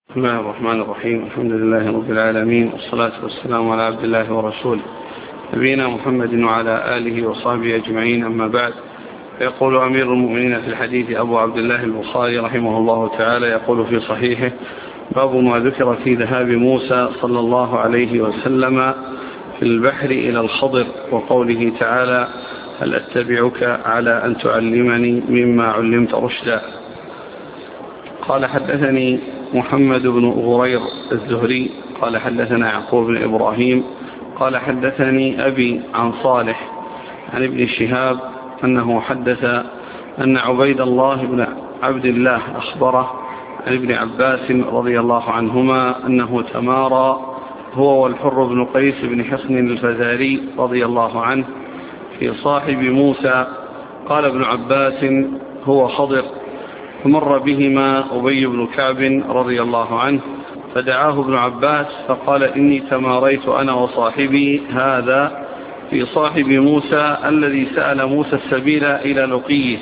بسم الله الرحمن الرحيم. الحمد لله رب العالمين، والصلاة والسلام على عبد الله ورسوله نبينا محمد وعلى آله وصحبه أجمعين، أما بعد. يقول أمير المؤمنين في الحديث أبو عبد الله البخاري رحمه الله تعالى، يقول في صحيحه: باب ما ذكر في ذهاب موسى صلى الله عليه وسلم في البحر إلى الخضر، وقوله تعالى: هل أتبعك على أن تعلمني مما علمت رشدا. قال: حدثني محمد بن غرير الزهري قال: حدثنا يعقوب بن إبراهيم قال: حدثني أبي عن صالح عن ابن شهاب أنه حدث أن عبيد الله بن عبد الله أخبره عن ابن عباس رضي الله عنهما أنه تمارى هو والحر بن قيس بن حصن الفزاري رضي الله عنه في صاحب موسى. قال ابن عباس: هو خضر. فمر بهما أبي بن كعب رضي الله عنه فدعاه ابن عباس فقال: إني تماريت أنا وصاحبي هذا في صاحب موسى الذي سأل موسى السبيل إلى لقيه.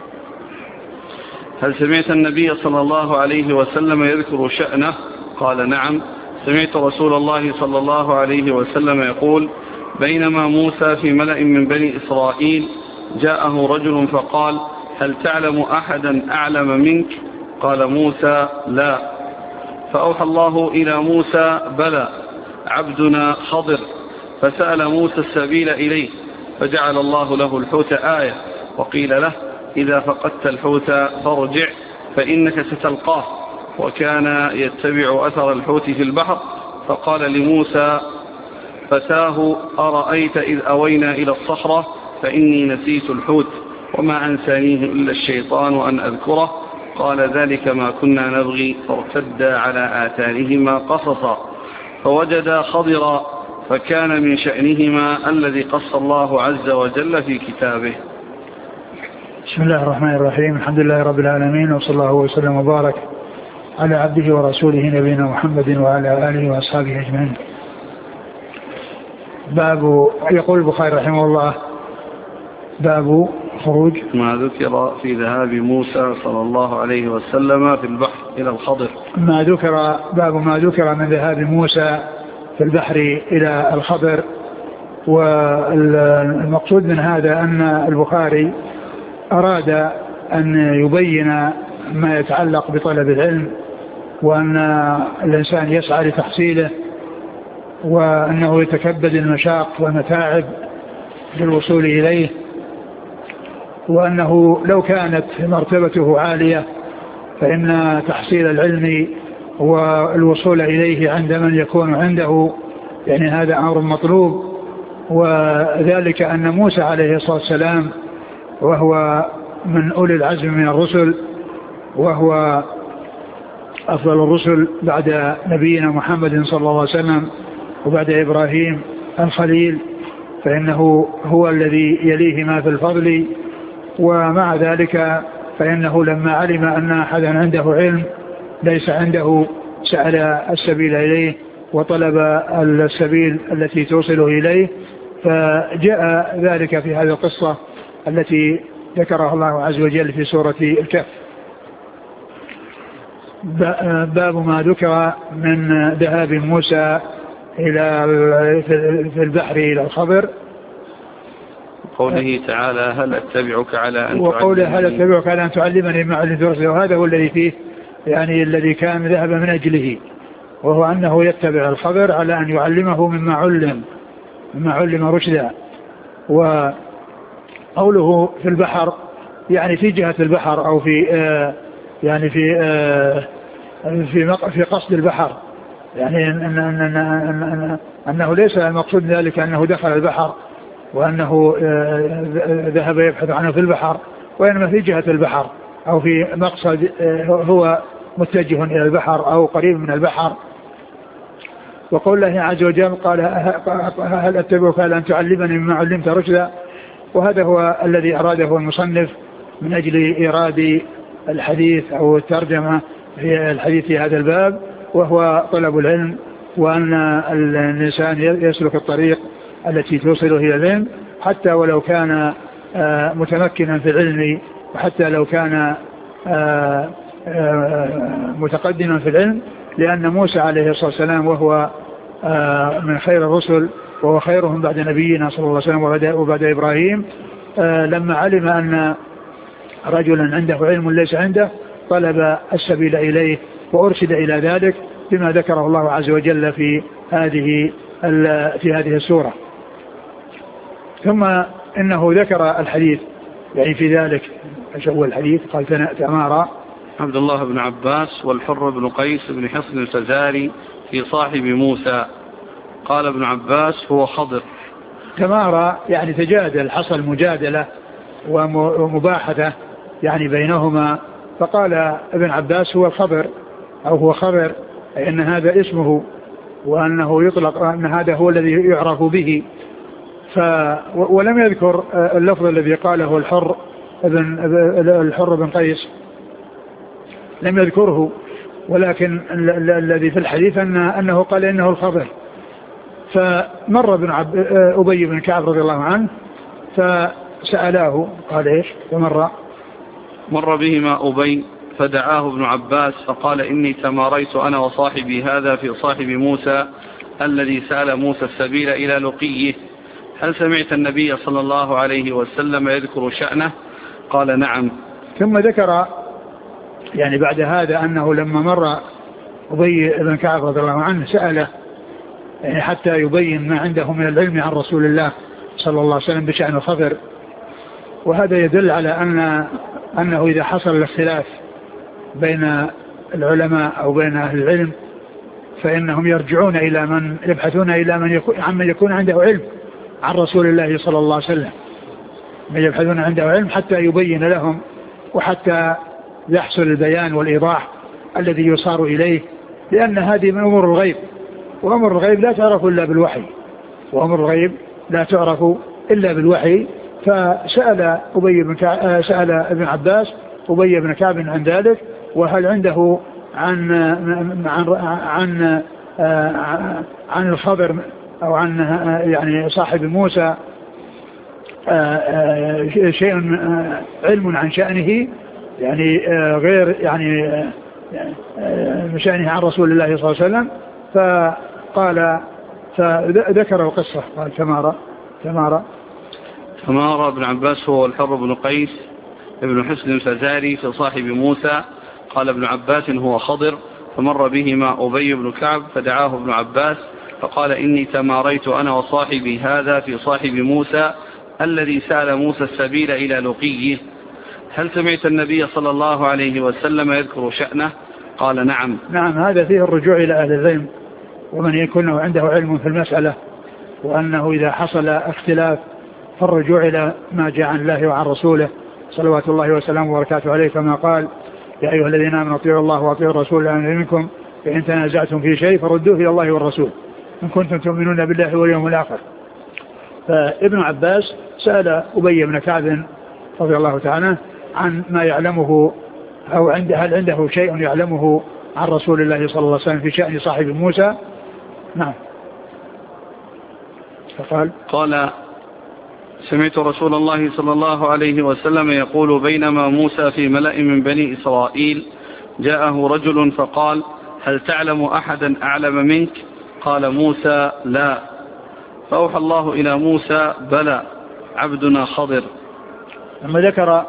هل سمعت النبي صلى الله عليه وسلم يذكر شأنه؟ قال: نعم، سمعت رسول الله صلى الله عليه وسلم يقول: بينما موسى في ملأ من بني إسرائيل جاءه رجل فقال: هل تعلم أحدا أعلم منك؟ قال موسى: لا. فأوحى الله إلى موسى: بلى، عبدنا خضر. فسأل موسى السبيل إليه، فجعل الله له الحوت آية، وقيل له: إذا فقدت الحوت فارجع فإنك ستلقاه. وكان يتبع أثر الحوت في البحر، فقال لموسى فتاه: أرأيت إذ أوينا إلى الصخرة فإني نسيت الحوت وما أنسانيه إلا الشيطان أن أذكره. قال: ذلك ما كنا نبغي. فارتدا على آثارهما قصصا فوجدا خضرا، فكان من شأنهما الذي قص الله عز وجل في كتابه. بسم الله الرحمن الرحيم. الحمد لله رب العالمين، وصلى الله وسلم وبارك على عبده ورسوله نبينا محمد وعلى آله وأصحابه أجمعين. يقول البخاري رحمه الله: باب خروج ما ذكر في ذهاب موسى صلى الله عليه وسلم في البحر إلى الخضر. باب ما ذكر من ذهاب موسى في البحر إلى الخضر. والمقصود من هذا أن البخاري أراد أن يبين ما يتعلق بطلب العلم، وأن الإنسان يسعى لتحصيله، وأنه يتكبد المشاق والمتاعب للوصول إليه، وأنه لو كانت مرتبته عالية فإن تحصيل العلم والوصول إليه عند من يكون عنده يعني هذا أمر مطلوب. وذلك أن موسى عليه الصلاة والسلام وهو من أولي العزم من الرسل، وهو أفضل الرسل بعد نبينا محمد صلى الله عليه وسلم وبعد إبراهيم الخليل، فإنه هو الذي يليه ما في الفضل. ومع ذلك فإنه لما علم أن أحدا عنده علم ليس عنده سأل السبيل إليه وطلب السبيل التي توصله إليه، فجاء ذلك في هذه القصة التي ذكرها الله عز وجل في سورة الكهف. باب ما ذكر من ذهاب موسى في البحر إلى الخضر، قوله تعالى: هل أتبعك على أن وقوله: هل أتبعك على أن تعلمني مما علمت رشدا. وهذا هو الذي فيه يعني الذي كان ذهب من أجله، وهو أنه يتبع الخضر على أن يعلمه مما علم رشدا. وقوله في البحر يعني في جهة البحر، أو في يعني في قصد البحر، يعني أنه ليس المقصود ذلك أنه دخل البحر وأنه ذهب يبحث عنه في البحر، وإنما في جهة البحر أو في مقصد هو متجه إلى البحر أو قريب من البحر. وقول الله عز وجل: قال: هل أتبعك على أن تعلمني مما علمت رشدا. وهذا هو الذي أراده المصنف من أجل إيراد الحديث أو الترجمة في الحديث في هذا الباب، وهو طلب العلم، وأن الإنسان يسلك الطريق التي توصله إلى العلم، حتى ولو كان متمكنا في العلم، وحتى لو كان متقدما في العلم، لأن موسى عليه الصلاة والسلام وهو من خير الرسل وهو خيرهم بعد نبينا صلى الله عليه وسلم وبعد إبراهيم، لما علم أن رجلا عنده علم ليس عنده طلب السبيل إليه وأرشد إلى ذلك بما ذكره الله عز وجل في هذه السورة. ثم إنه ذكر الحديث يعني في ذلك. ايش هو الحديث؟ قال تمارى عبد الله بن عباس والحر بن قيس بن حصن الفزاري في صاحب موسى. قال ابن عباس هو خضر. تمارى يعني تجادل، حصل مجادلة ومباحثة يعني بينهما، فقال ابن عباس هو الخضر أو هو خضر، إن هذا اسمه وأنه يطلق أن هذا هو الذي يعرف به. ولم يذكر اللفظ الذي قاله الحر بن قيس، لم يذكره، ولكن الذي في الحديث أنه قال إنه الخضر. فمر أبي بن كعب رضي الله عنه فسألاه، قال إيش؟ مر بهما أبي فدعاه ابن عباس فقال إني تماريت أنا وصاحبي هذا في صاحب موسى الذي سأل موسى السبيل إلى لقيه، هل سمعت النبي صلى الله عليه وسلم يذكر شأنه؟ قال نعم. ثم ذكر يعني بعد هذا أنه لما مر أبي بن كعب رضي الله عنه سأله يعني حتى يبين ما عنده من العلم عن رسول الله صلى الله عليه وسلم بشأن الخضر. وهذا يدل على أنه إذا حصل الاختلاف بين العلماء أو بين أهل العلم فإنهم يرجعون إلى من يبحثون إلى من يكون عنده علم عن رسول الله صلى الله عليه وسلم، من يبحثون عنده علم حتى يبين لهم وحتى يحصل البيان والإيضاح الذي يصار إليه، لأن هذه من أمور الغيب، وأمر الغيب لا تعرف إلا بالوحي، وأمر الغيب لا تعرف إلا بالوحي. فسأل سأل ابن عباس أبي بن كعب عن ذلك، وهل عنده عن الخضر أو عن يعني صاحب موسى شيء علم عن شأنه يعني غير يعني شأنه عن رسول الله صلى الله عليه وسلم. فقال فذكر القصة. قال تمارى ابن عباس هو الحر بن قيس ابن حصن الفزاري في صاحب موسى. قال ابن عباس هو خضر. فمر بهما أبي بن كعب فدعاه ابن عباس فقال إني تماريت أنا وصاحبي هذا في صاحب موسى الذي سأل موسى السبيل إلى لقيه، هل سمعت النبي صلى الله عليه وسلم يذكر شأنه؟ قال نعم. نعم، هذا فيه الرجوع إلى أهل العلم ومن يكون عنده علم في المسألة، وأنه إذا حصل اختلاف فالرجوع إلى ما جاء عن الله وعن رسوله صلوات الله وسلامه وبركاته عليه، كما قال يا أيها الذين آمنوا اطيعوا الله واطيعوا الرسول لأن منكم فإن تنازعتم في شيء فردوه إلى الله والرسول إن كنتم تؤمنون بالله واليوم الآخر. فابن عباس سأل أبي بن كعب رضي الله تعالى عن ما يعلمه أو هل عنده شيء يعلمه عن رسول الله صلى الله عليه وسلم في شأن صاحب موسى. نعم. قال سمعت رسول الله صلى الله عليه وسلم يقول بينما موسى في ملأ من بني إسرائيل جاءه رجل فقال هل تعلم أحدا أعلم منك؟ قال موسى لا. فأوحى الله إلى موسى بلى عبدنا خضر. لما ذكر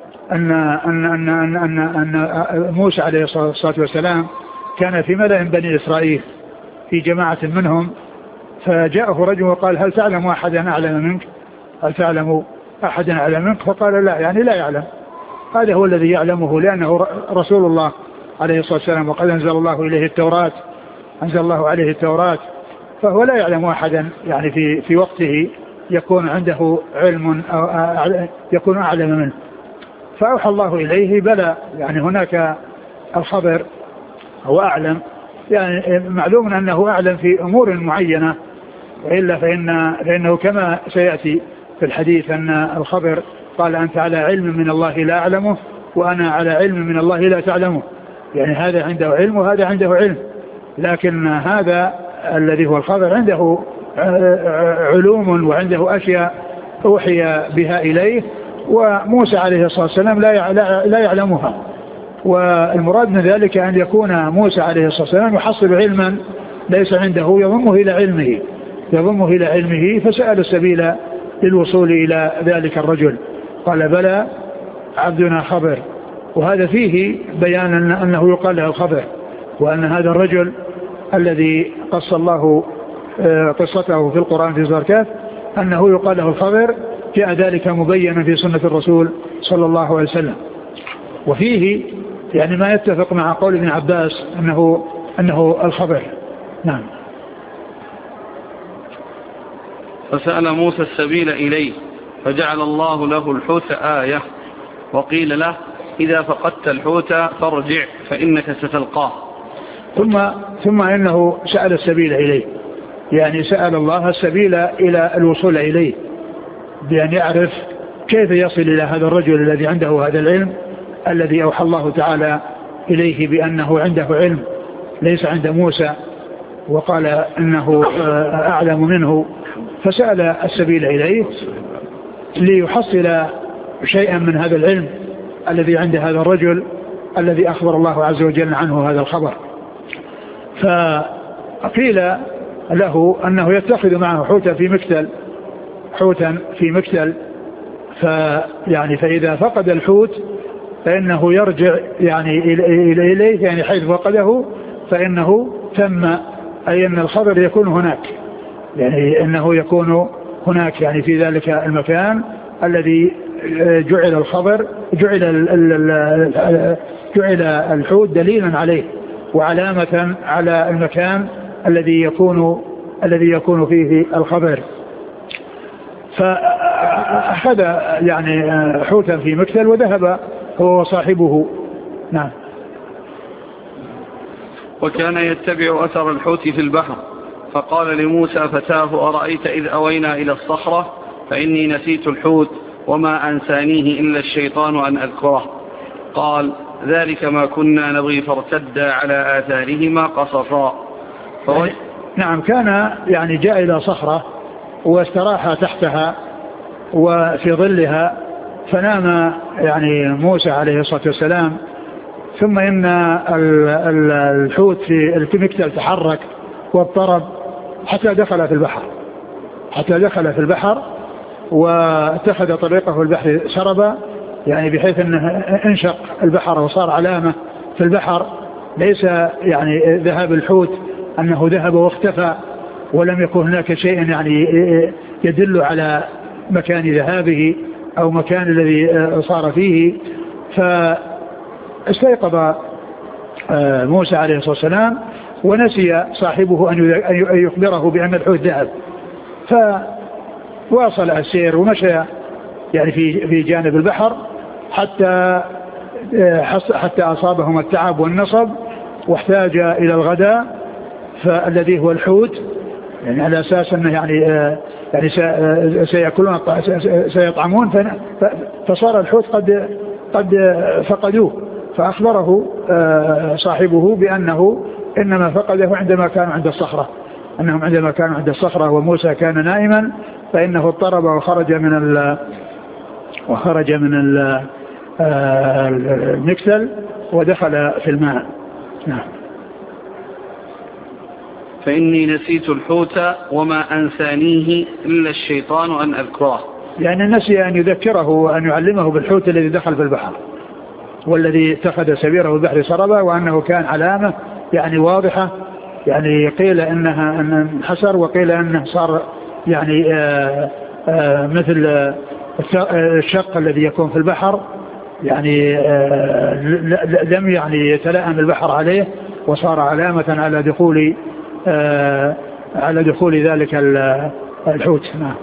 أن موسى عليه الصلاة والسلام كان في ملأ بني إسرائيل في جماعة منهم، فجاءه رجل وقال هل تعلم أحدا أعلم منك؟ هل تعلم أحدا أعلم منك؟ فقال لا، يعني لا يعلم. هذا هو الذي يعلمه لأنه رسول الله عليه الصلاة والسلام، وقد أنزل الله عليه التوراة، فهو لا يعلم أحدا يعني في وقته يكون عنده علم أو يكون أعلم منه. فأوحى الله إليه بلى، يعني هناك الخبر هو أعلم، يعني معلوم أنه أعلم في أمور معينة، وإلا فإنه كما سيأتي في الحديث أن الخبر قال أنت على علم من الله لا أعلمه وأنا على علم من الله لا تعلمه، يعني هذا عنده علم وهذا عنده علم، لكن هذا الذي هو الخبر عنده علوم وعنده أشياء أوحي بها إليه، وموسى عليه الصلاة والسلام لا يعلمها. والمراد من ذلك أن يكون موسى عليه الصلاة والسلام يحصل علما ليس عنده يضمه إلى علمه فسأل السبيل للوصول إلى ذلك الرجل. قال بلى عبدنا خضر، وهذا فيه بيان أنه يقال له الخضر، وأن هذا الرجل الذي قص الله قصته في القرآن في سورة الكهف أنه يقال له الخضر، جاء ذلك مبينا في سنة الرسول صلى الله عليه وسلم. وفيه يعني ما يتفق مع قول ابن عباس أنه الخضر. نعم. فسأل موسى السبيل إليه فجعل الله له الحوت آية، وقيل له إذا فقدت الحوت فارجع فإنك ستلقاه. ثم إنه سأل السبيل إليه، يعني سأل الله السبيل إلى الوصول إليه، بأن يعرف كيف يصل إلى هذا الرجل الذي عنده هذا العلم الذي أوحى الله تعالى إليه بأنه عنده علم ليس عند موسى، وقال إنه أعلم منه، فسأل السبيل إليه ليحصل شيئا من هذا العلم الذي عند هذا الرجل الذي أخبر الله عز وجل عنه هذا الخبر. فقيل له أنه يتخذ معه حوتا في مكتل يعني فإذا فقد الحوت فإنه يرجع يعني إليه، يعني حيث فقده فإنه ثم، أي أن الخبر يكون هناك، يعني أنه يكون هناك يعني في ذلك المكان الذي جعل الخبر جعل الحوت دليلا عليه وعلامة على المكان الذي يكون فيه الخبر. فأخذ يعني حوتا في مكتل وذهب هو وصاحبه. نعم. وكان يتبع أثر الحوت في البحر، فقال لموسى فتاه أرأيت إذ أوينا إلى الصخرة فإني نسيت الحوت وما أنسانيه إلا الشيطان أن أذكره. قال ذلك ما كنا نبغي فارتدا على آثارهما قصصا. نعم. كان يعني جاء إلى صخرة واستراح تحتها وفي ظلها، فنام يعني موسى عليه الصلاة والسلام، ثم إن الحوت في المكتل تحرك واضطرب حتى دخل في البحر واتخذ طريقه في البحر سربا، يعني بحيث أنه انشق البحر وصار علامة في البحر، ليس يعني ذهاب الحوت أنه ذهب واختفى ولم يكن هناك شيء يعني يدل على مكان ذهابه أو مكان الذي صار فيه. فاستيقظ موسى عليه الصلاة والسلام ونسي صاحبه أن يخبره بأن الحوت ذهب، فواصل السير ومشى يعني في جانب البحر حتى أصابهم التعب والنصب، واحتاج إلى الغداء فالذي هو الحوت، يعني على أساس أنه يعني سيأكلون سيطعمون، فصار الحوت قد فقدوه، فأخبره صاحبه بأنه إنما فقده عندما كانوا عند الصخرة وموسى كان نائما، فإنه اضطرب وخرج من المكتل ودخل في الماء. نعم. فإني نسيت الحوت وما أنسانيه إلا الشيطان أن أذكره، يعني نسي أن يذكره وأن يعلمه بالحوت الذي دخل في البحر والذي اتخذ سبيله البحر سربا، وأنه كان علامة يعني واضحة، يعني قيل أنها انحسر وقيل أنه صار يعني مثل الشق الذي يكون في البحر، يعني لم يعني يتلائم البحر عليه، وصار علامة على دخول ذلك الحوت. نعم.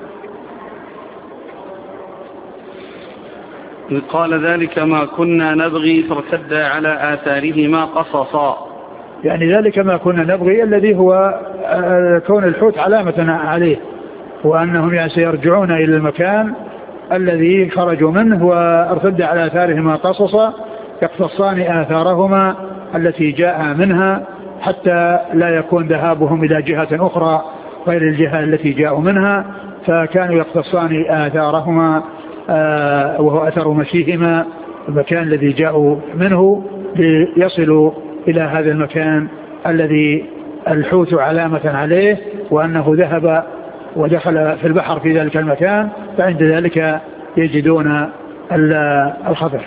قال ذلك ما كنا نبغي فارتدا على آثارهما قصصا، يعني ذلك ما كنا نبغي الذي هو كون الحوت علامة عليه، وأنهم يعني سيرجعون إلى المكان الذي خرجوا منه، وارتد على آثارهما قصصا يقتصان آثارهما التي جاء منها، حتى لا يكون ذهابهم إلى جهة أخرى غير الجهة التي جاءوا منها، فكانوا يقتصان آثارهما وهو أثر مشيهما المكان الذي جاءوا منه ليصلوا إلى هذا المكان الذي الحوت علامة عليه وأنه ذهب ودخل في البحر في ذلك المكان، فعند ذلك يجدون الخضر.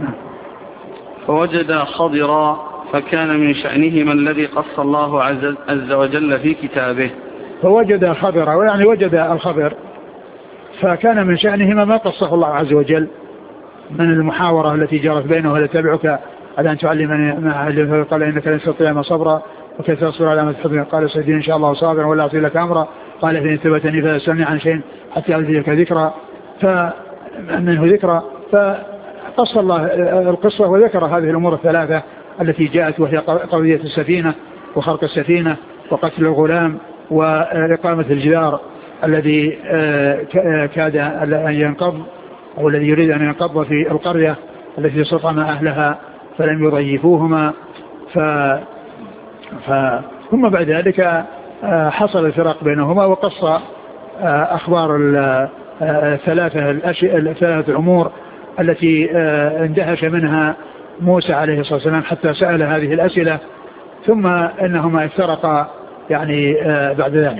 فوجد خضرا فكان من شأنهما الذي قص الله عز وجل في كتابه. فوجد خضرا، ويعني وجد الخضر، فكان من شأنهما ما قصه الله عز وجل من المحاورة التي جرت بينه ولا تبعك على أن تعلمني ما علمه، قال إنك لن تستطيع ما صبرا وكيف تصبر على ما تحبني، قال سيدي إن شاء الله صابرا ولا أعطي لك أمرا، قال فإن ثبتني فلا تسألني عن شيء حتى ألزمك ذكرى، فمنه ذكرى. فقص الله القصة وذكر هذه الأمور الثلاثة التي جاءت، وهي قضية السفينة وخرق السفينة وقتل الغلام وإقامة الجدار الذي كاد أن ينقض أو الذي يريد أن ينقض في القرية التي استطعم أهلها فلم يضيفوهما. ثم بعد ذلك حصل الفراق بينهما، وقص أخبار الثلاثة أمور التي اندهش منها موسى عليه الصلاة والسلام حتى سأل هذه الأسئلة، ثم إنهما افترقا يعني بعد ذلك.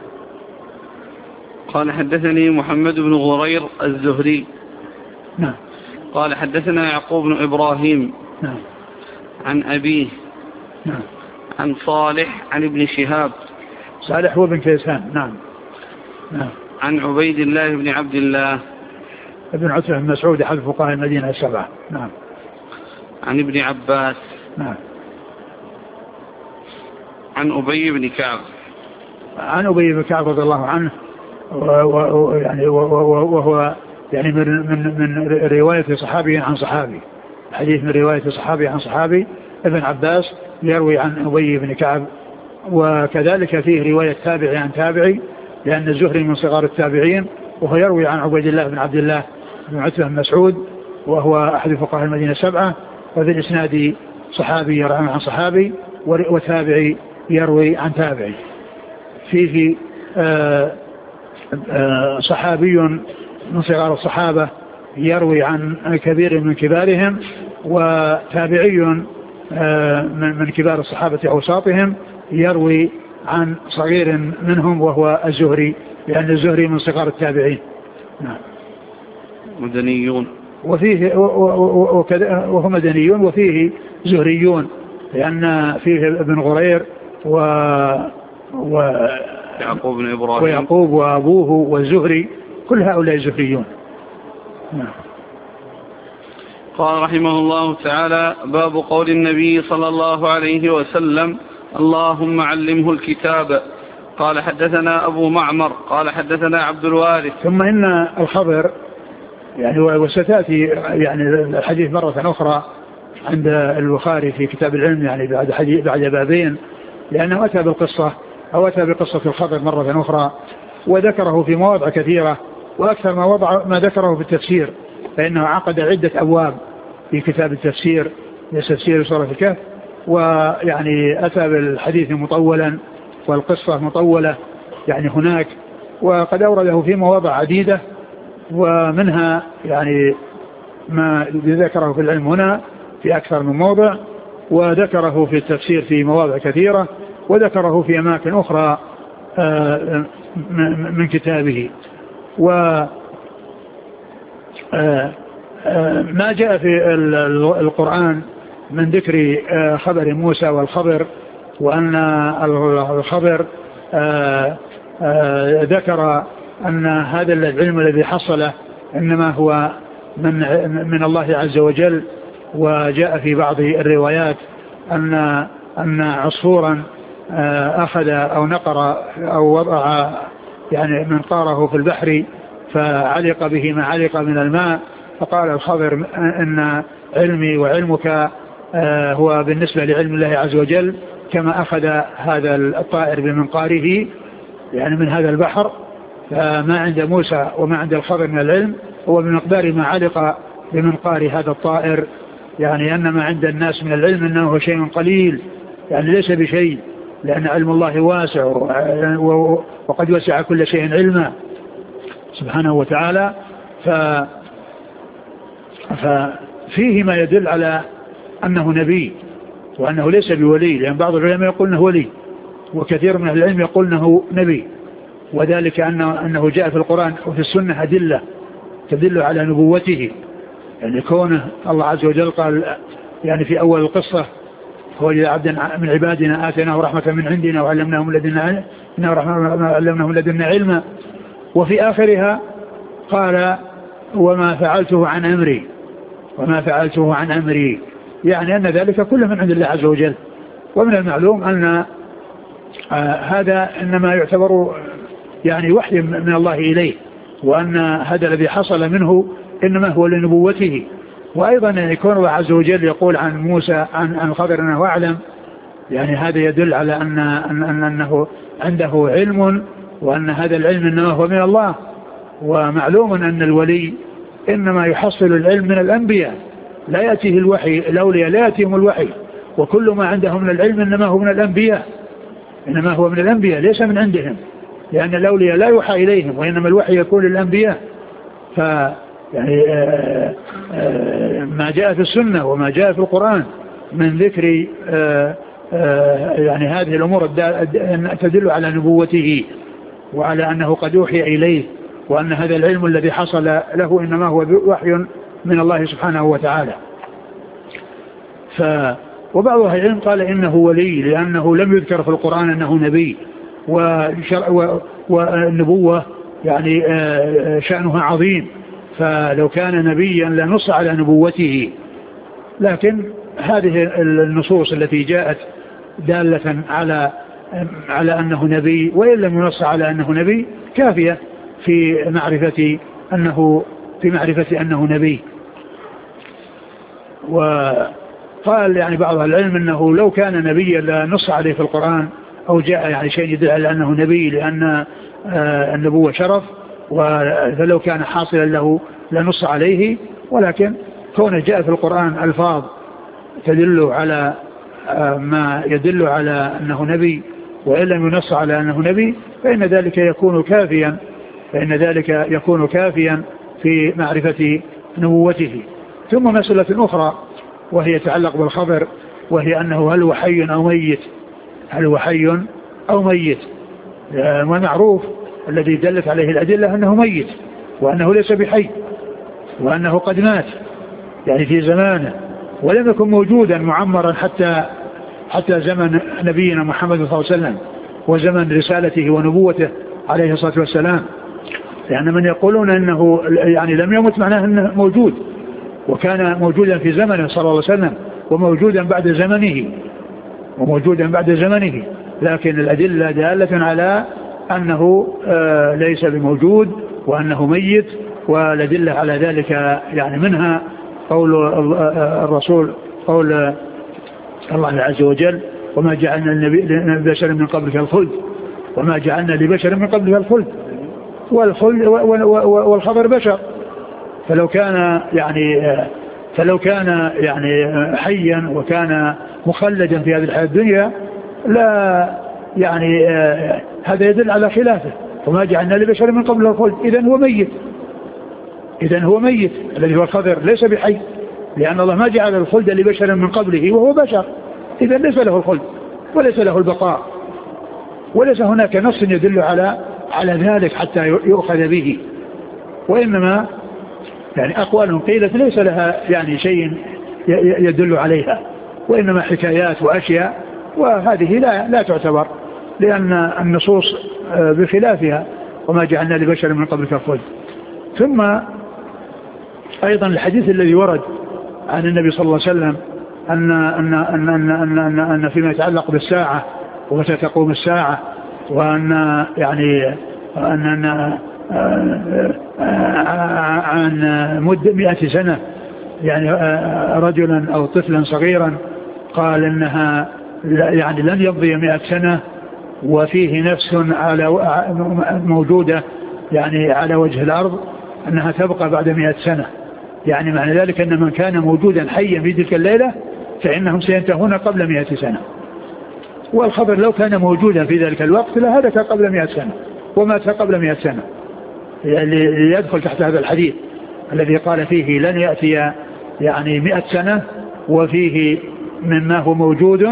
قال حدثني محمد بن غرير الزهري نعم. قال حدثنا يعقوب بن إبراهيم نعم. عن أبيه نعم. عن صالح عن ابن شهاب. صالح هو بن كيسان. نعم. نعم. عن عبيد الله بن عبد الله ابن عتبة بن مسعود أحد فقهاء المدينة السبعة. نعم. عن ابن عباس. نعم. عن أبي بن كعب. عن أبي بن كعب رضي الله عنه، وهو يعني من رواية صحابي عن صحابي، حديث من رواية صحابي عن صحابي. ابن عباس يروي عن أبي بن كعب، وكذلك فيه رواية تابعي عن تابعي، لأن الزهري من صغار التابعين، وهو يروي عن عبيد الله بن عبد الله بن عتبة بن مسعود، وهو أحد فقهاء المدينة السبعة. وفي الإسناد صحابي يروي عن صحابي وتابعي يروي عن تابعي. فيه صحابي من صغار الصحابة يروي عن كبير من كبارهم، وتابعي من كبار الصحابة أوساطهم يروي عن صغير منهم وهو الزهري، لأن الزهري من صغار التابعين. نعم. مدنيون، وفيه وهو مدنيون، وفيه زهريون، لأن فيه ابن غرير يعقوب بن إبراهيم ويعقوب وأبوه والزهري، كل هؤلاء زهريون. نعم. قال رحمه الله تعالى: باب قول النبي صلى الله عليه وسلم: اللهم علمه الكتاب. قال حدثنا أبو معمر قال حدثنا عبد الوارث. ثم إن الخبر يعني وستأتي يعني الحديث مرة أخرى عند البخاري في كتاب العلم، يعني بعد بابين، لأنه أتى بالقصة أو أتى بقصة الخبر مرة أخرى، وذكره في مواضع كثيرة، وأكثر ما ذكره في التفسير، فإنه عقد عدة أبواب في كتاب التفسير لتفسير سورة الكهف، ويعني أتى بالحديث مطولا والقصة مطولة يعني هناك، وقد أورده في مواضع عديدة، ومنها يعني ما ذكره في العلم هنا في أكثر من موضع، وذكره في التفسير في مواضع كثيرة، وذكره في أماكن أخرى من كتابه. وما جاء في القرآن من ذكر خبر موسى والخبر، وأن الخبر ذكر أن هذا العلم الذي حصله إنما هو من الله عز وجل. وجاء في بعض الروايات أن عصفورا أخذ أو نقر أو وضع يعني منقاره في البحر فعلق به ما علق من الماء، فقال الخضر إن علمي وعلمك هو بالنسبة لعلم الله عز وجل كما أخذ هذا الطائر بمنقاره يعني من هذا البحر، فما عند موسى وما عند الخضر من العلم هو بمقدار ما علق بمنقار هذا الطائر، يعني أن ما عند الناس من العلم أنه هو شيء قليل، يعني ليس بشيء، لأن علم الله واسع وقد وسع كل شيء علما سبحانه وتعالى. فيه ما يدل على أنه نبي وأنه ليس بولي، لأن بعض العلماء يقول أنه ولي وكثير من العلم يقول أنه نبي، وذلك أنه جاء في القرآن وفي السنة أدلة تدل على نبوته، يعني كونه الله عز وجل قال يعني في أول القصة هو عبد من عبادنا آتيناه رحمة من عندنا وعلمناه من لدنا علما، وفي آخرها قال وما فعلته عن أمري، يعني أن ذلك كله من عند الله عز وجل. ومن المعلوم أن هذا إنما يعتبر يعني وحي من الله إليه، وأن هذا الذي حصل منه إنما هو لنبوته. وأيضا يكون الله عز وجل يقول عن موسى عن خضر أنه أعلم، يعني هذا يدل على أنه عنده علم، وأن هذا العلم إنما هو من الله. ومعلوم أن الولي إنما يحصل العلم من الأنبياء، لا يأتيه الوحي، الأولياء لا يأتيهم الوحي، وكل ما عندهم من العلم إنما هو من الأنبياء ليس من عندهم، لأن الأولياء لا يوحى إليهم، وإنما الوحي يكون للأنبياء. يعني ما جاء في السنة وما جاء في القرآن من ذكر يعني هذه الأمور تدل على نبوته وعلى أنه قد أوحي إليه، وأن هذا العلم الذي حصل له إنما هو وحي من الله سبحانه وتعالى. وبعض أهل العلم قال إنه ولي لأنه لم يذكر في القرآن أنه نبي، والنبوة يعني شأنها عظيم، فلو كان نبيا لنص على نبوته. لكن هذه النصوص التي جاءت دالة على أنه نبي وإن لم ينص على أنه نبي كافية في معرفة أنه نبي. وقال يعني بعض العلم أنه لو كان نبيا لنص عليه في القرآن أو جاء يعني شيء يدل على أنه نبي، لأن النبوة شرف، فلو كان حاصلا له لنص عليه. ولكن كون جاء في القرآن ألفاظ تدل على ما يدل على أنه نبي وإن لم ينص على أنه نبي فإن ذلك يكون كافيا في معرفة نبوته. ثم مسألة أخرى وهي يتعلق بالخبر، وهي أنه هل هو حي أو ميت. والمعروف الذي دلت عليه الأدلة أنه ميت، وأنه ليس بحي، وأنه قد مات يعني في زمانه، ولم يكن موجودا معمرا حتى زمن نبينا محمد صلى الله عليه وسلم وزمن رسالته ونبوته عليه الصلاة والسلام. يعني من يقولون أنه يعني لم يمت معناه أنه موجود، وكان موجودا في زمنه صلى الله عليه وسلم وموجودا بعد زمنه، لكن الأدلة دالة على أنه ليس بموجود وأنه ميت، والأدلة على ذلك يعني منها قول الرسول، قول الله عز وجل وما جعلنا لبشر من قبلك الخلد وما جعلنا لبشر من قبلك الخلد، والخبر بشر، فلو كان يعني حيا وكان مخلدا في هذه الحياة الدنيا لا يعني هذا يدل على خلافه. وما جعلنا لبشر من قبل الخلد إذن هو ميت الذي هو الخضر ليس بحي، لأن الله ما جعل الخلد لبشر من قبله وهو بشر، إذن ليس له الخلد وليس له البقاء، وليس هناك نص يدل على ذلك حتى يؤخذ به. وإنما يعني أقوال قيلت ليس لها يعني شيء يدل عليها، وإنما حكايات وأشياء، وهذه لا تعتبر، لأن النصوص بخلافها وما جعلنا لبشر من قبلك الخلد. ثم أيضا الحديث الذي ورد عن النبي صلى الله عليه وسلم أن فيما يتعلق بالساعة ومتى تقوم الساعة، وأن يعني عن مدة 100 سنة، يعني رجلا أو طفلا صغيرا قال إنها يعني لن يمضي 100 سنة وفيه نفس موجودة يعني على وجه الأرض أنها تبقى بعد 100 سنة، يعني معنى ذلك أن من كان موجودا حيا في تلك الليلة فإنهم سينتهون قبل 100 سنة. والخبر لو كان موجودا في ذلك الوقت لهلك قبل 100 سنة ومات قبل 100 سنة، يعني يدخل تحت هذا الحديث الذي قال فيه لن يأتي يعني 100 سنة وفيه مما هو موجود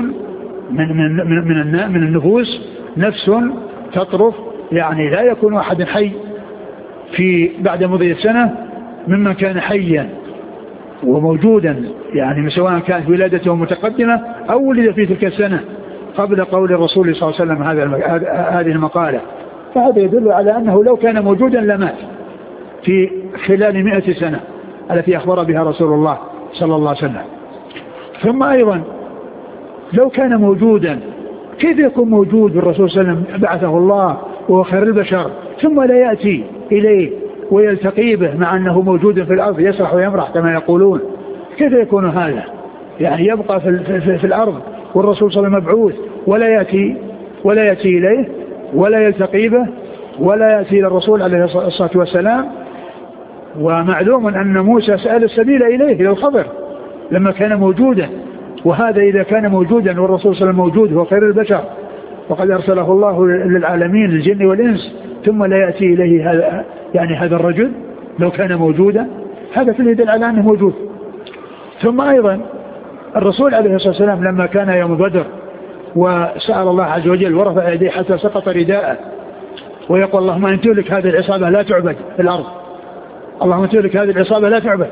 من النفوس نفس تطرف، يعني لا يكون أحد حي في بعد مضي السنة ممن كان حيا وموجودا، يعني سواء كانت ولادته متقدمة أو ولد في تلك السنة قبل قول الرسول صلى الله عليه وسلم هذه المقالة. فهذا يدل على أنه لو كان موجودا لمات في خلال 100 سنة التي أخبر بها رسول الله صلى الله عليه وسلم. ثم أيضا لو كان موجودا كيف يكون موجود بالرسول صلى الله عليه وسلم بعثه الله وهو خير البشر ثم لا يأتي إليه ويلتقي به مع أنه موجود في الأرض يسرح ويمرح كما يقولون؟ كيف يكون هذا؟ يعني يبقى في الأرض والرسول صلى الله عليه وسلم مبعوث ولا يأتي إليه ولا يلتقي به ولا يأتي إلى الرسول عليه الصلاة والسلام. ومعلوم أن موسى سأل السبيل إليه إلى الخضر لما كان موجودا، وهذا إذا كان موجودا والرسول صلى الله عليه وسلم موجود هو خير البشر وقد أرسله الله للعالمين الجن والإنس ثم لا يأتي إليه هذا الرجل لو كان موجودا، هذا كله يدل على أنه موجود. ثم أيضا الرسول عليه الصلاة والسلام لما كان يوم بدر وسأل الله عز وجل ورفع يديه حتى سقط رداءه ويقول اللهم أن تهلك هذه العصابة لا تعبد في الأرض، اللهم تهلك هذه العصابة لا تعبد.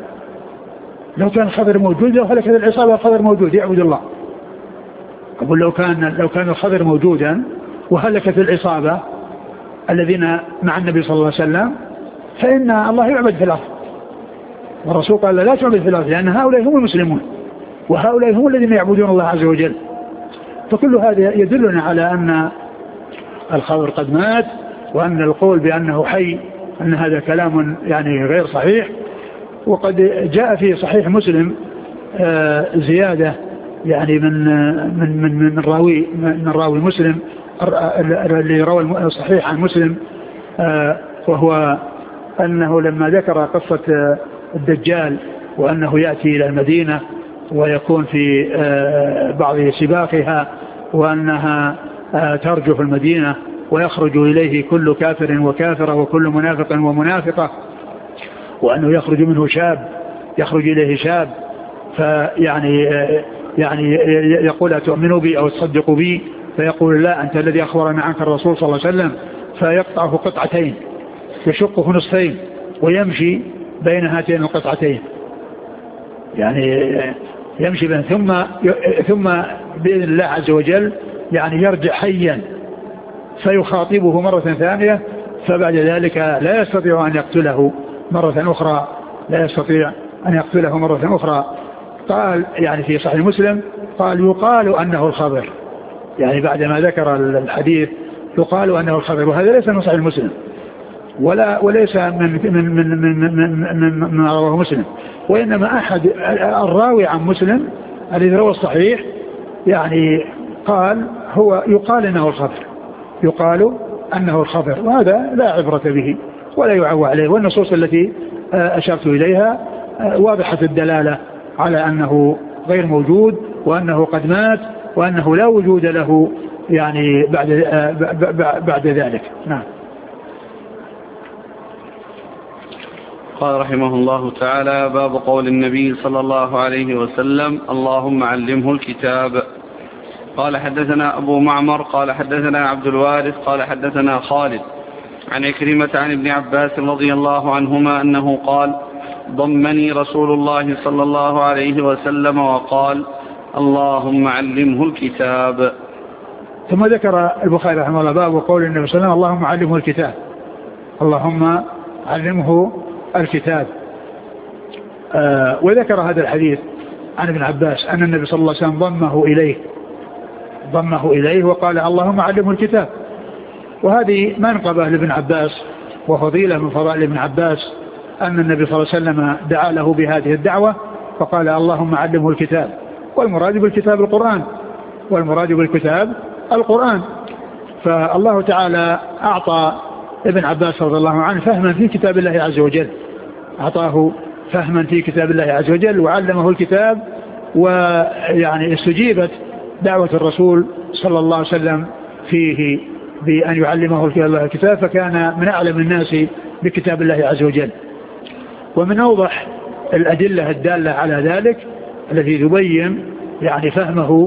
لو كان الخضر موجود لو هلك هذه العصابة الخضر موجود يعبد الله. أقول لو كان الخضر موجودا وهلكت العصابة الذين مع النبي صلى الله عليه وسلم فإن الله يعبد في الأرض، والرسول قال لا تعبد في الأرض لأن هؤلاء هم المسلمون وهؤلاء هم الذين يعبدون الله عز وجل. فكل هذا يدلنا على أن الخضر قد مات، وأن القول بأنه حي أن هذا كلام يعني غير صحيح. وقد جاء في صحيح مسلم زيادة يعني من راوي مسلم اللي روى الصحيح عن مسلم، وهو أنه لما ذكر قصة الدجال وأنه يأتي إلى المدينة ويكون في بعض سباقها وأنها ترجف المدينة ويخرج إليه كل كافر وكافرة وكل منافق ومنافقة، وأنه يخرج منه شاب يخرج إليه شاب يعني يقول أتؤمنوا بي أو تصدقوا بي، فيقول لا أنت الذي أخبرنا عنك الرسول صلى الله عليه وسلم، فيقطعه قطعتين يشقه نصفين ويمشي بين هاتين القطعتين، يعني يمشي بين ثم بإذن الله عز وجل يعني يرجع حيا فيخاطبه مرة ثانية، فبعد ذلك لا يستطيع أن يقتله مرة أخرى، لا يستطيع أن يقتله مرة أخرى. قال يعني في صحيح مسلم قال يقال أنه الخضر، يعني بعدما ذكر الحديث يقال أنه الخضر، وهذا ليس من صحيح مسلم وليس من رواه مسلم، وإنما أحد الراوي عن مسلم الذي روى الصحيح يعني قال هو يقال أنه الخضر، يقال أنه الخضر، وهذا لا عبرة به ولا يعوى عليه. والنصوص التي أشرت إليها واضحة الدلالة على أنه غير موجود وأنه قد مات وأنه لا وجود له يعني بعد ذلك. نعم. قال رحمه الله تعالى: باب قول النبي صلى الله عليه وسلم: اللهم علمه الكتاب. قال حدثنا أبو معمر قال حدثنا عبد الوارث قال حدثنا خالد عن عكرمة عن ابن عباس رضي الله عنهما أنه قال: ضمني رسول الله صلى الله عليه وسلم وقال: اللهم علمه الكتاب. ثم ذكر البخاري رحمه الله باب قول النبي صلى الله عليه وسلم: اللهم علمه الكتاب، اللهم علمه الكتاب. وذكر هذا الحديث عن ابن عباس أن النبي صلى الله عليه وسلم ضمه إليه وقال: اللهم علمه الكتاب. وهذه منقبة لابن عباس وفضيلة من فضائل ابن عباس أن النبي صلى الله عليه وسلم دعا له بهذه الدعوة فقال: اللهم علمه الكتاب. والمراد بالكتاب القرآن. فالله تعالى أعطى ابن عباس رضي الله عنه فهما في كتاب الله عز وجل، أعطاه فهما في كتاب الله عز وجل وعلمه الكتاب، ويعني استجيبت دعوة الرسول صلى الله عليه وسلم فيه بأن يعلمه الكتاب، فكان من أعلم الناس بكتاب الله عز وجل. ومن أوضح الأدلة الدالة على ذلك التي تبين يعني فهمه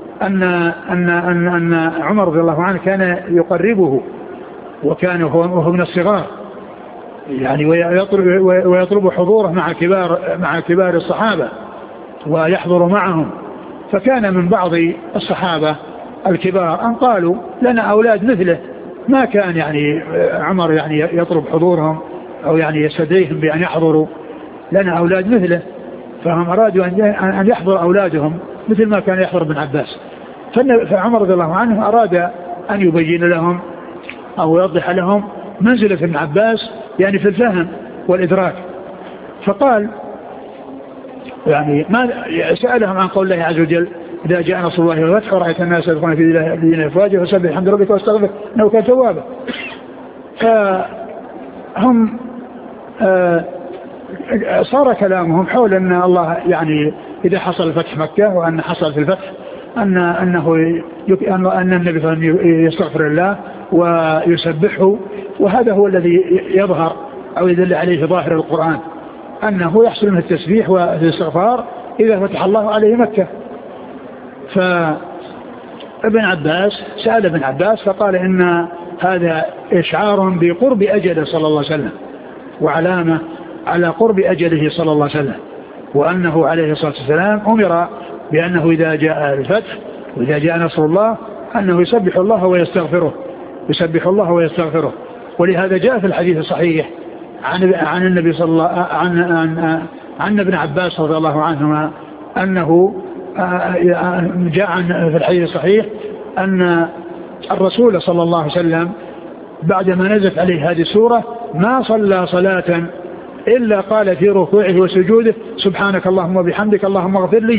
أن عمر رضي الله عنه كان يقربه، وكان هو من الصغار يعني، ويطلب حضوره مع كبار الصحابة ويحضر معهم. فكان من بعض الصحابة الكبار أن قالوا لنا أولاد مثله، ما كان يعني عمر يعني يطلب حضورهم أو يعني يستدعيهم بأن يحضروا، لنا أولاد مثله، فهم أرادوا أن يحضر أولادهم مثل ما كان يحضر ابن عباس. فعمر رضي الله عنه أراد أن يبين لهم أو يوضح لهم منزلة ابن عباس يعني في الفهم والإدراك. فقال يعني ما سألهم عن قول الله عز وجل إذا جاء نصر الله والفتح ورأيت الناس يدخلون في دين أفواجا فسبح بحمد ربك واستغفره إنه كان توابا. فهم صار كلامهم حول أن الله يعني إذا حصل فتح مكة وأن حصل في الفتح أن النبي صلى الله عليه وسلم يستغفر الله ويسبحه، وهذا هو الذي يظهر أو يدل عليه في ظاهر القرآن أنه يحصل من التسبيح والاستغفار إذا فتح الله عليه مكة. فابن عباس سأل ابن عباس فقال إن هذا إشعار بقرب أجله صلى الله عليه وسلم وعلامة على قرب أجله صلى الله عليه وسلم، وأنه عليه الصلاة والسلام أمر بأنه إذا جاء الفتح وإذا جاء نصر الله أنه يسبح الله ويستغفره. ولهذا جاء في الحديث الصحيح عن النبي صلى الله عن ابن عباس رضي الله عنهما أنه جاء في الحديث الصحيح أن الرسول صلى الله عليه وسلم بعدما نزلت عليه هذه السورة ما صلى صلاة إلا قال في ركوعه وسجوده سبحانك اللهم وبحمدك اللهم اغفر لي،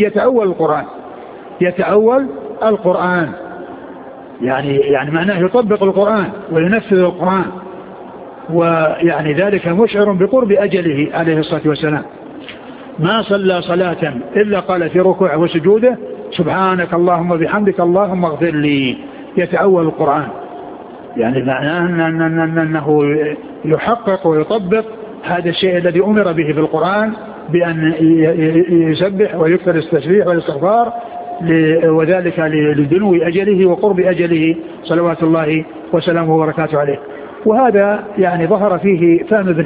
يتأول القرآن يعني معناه يطبق القرآن وينفذ القرآن، ويعني ذلك مشعر بقرب أجله عليه الصلاة والسلام. ما صلى صلاة إلا قال في ركوعه وسجوده سبحانك اللهم وبحمدك اللهم اغفر لي، يتأول القرآن، يعني معناه أنه يحقق ويطبق هذا الشيء الذي أمر به في القرآن بأن يسبح ويكثر التسبيح والاستغفار، وذلك لدنو أجله وقرب أجله صلوات الله وسلامه وبركاته عليه. وهذا يعني ظهر فيه فهم ابن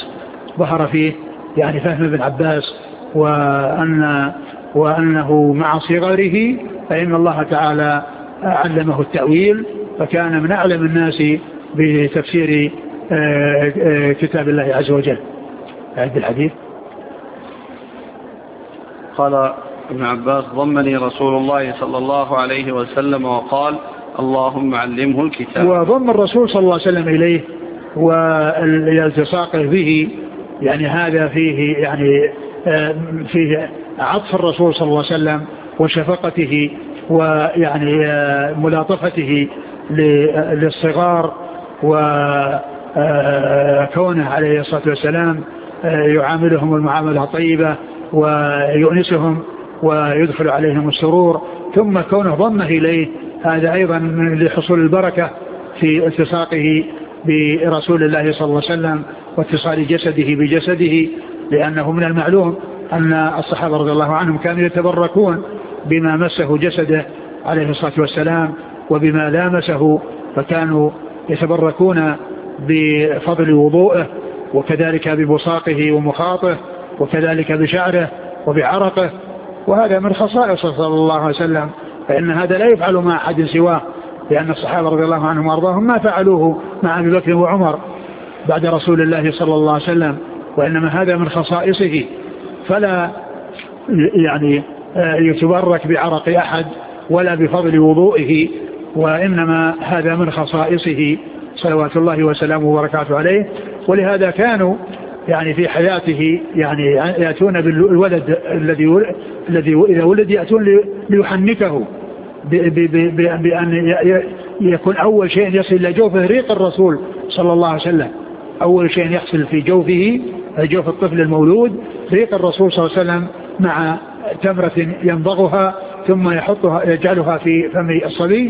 عباس وأنه مع صغره فإن الله تعالى علمه التأويل، فكان من أعلم الناس بتفسير كتاب الله عز وجل. عند الحديث قال ابن عباس ضمني رسول الله صلى الله عليه وسلم وقال اللهم علمه الكتاب، وضم الرسول صلى الله عليه وسلم إليه والالتصاقه به، يعني هذا فيه يعني فيه عطف الرسول صلى الله عليه وسلم وشفقته ويعني ملاطفته للصغار، وكونه عليه الصلاة والسلام يعاملهم المعاملة الطيبة ويؤنسهم ويدخل عليهم السرور، ثم كونه ضمه إليه هذا أيضا لحصول البركة في التصاقه برسول الله صلى الله عليه وسلم واتصال جسده بجسده، لأنه من المعلوم أن الصحابة رضي الله عنهم كانوا يتبركون بما مسه جسده عليه الصلاة والسلام وبما لامسه، فكانوا يتبركون بفضل وضوءه وكذلك ببصاقه ومخاطه وكذلك بشعره وبعرقه، وهذا من خصائصه صلى الله عليه وسلم، فإن هذا لا يفعل مع أحد سواه، لأن الصحابة رضي الله عنهم وأرضاهم ما فعلوه مع أبي بكر وعمر بعد رسول الله صلى الله عليه وسلم، وإنما هذا من خصائصه، فلا يعني يتبرك بعرق أحد ولا بفضل وضوئه، وإنما هذا من خصائصه صلوات الله وسلامه وبركاته عليه. ولهذا كانوا يعني في حياته يعني يأتون بالولد الذي إذا ولد يأتون ليحنكه بأن يكون أول شيء يصل إلى جوفه ريق الرسول صلى الله عليه وسلم، أول شيء يحصل في جوفه جوف الطفل المولود ريق الرسول صلى الله عليه وسلم مع تمرة يمضغها ثم يجعلها في فم الصبي،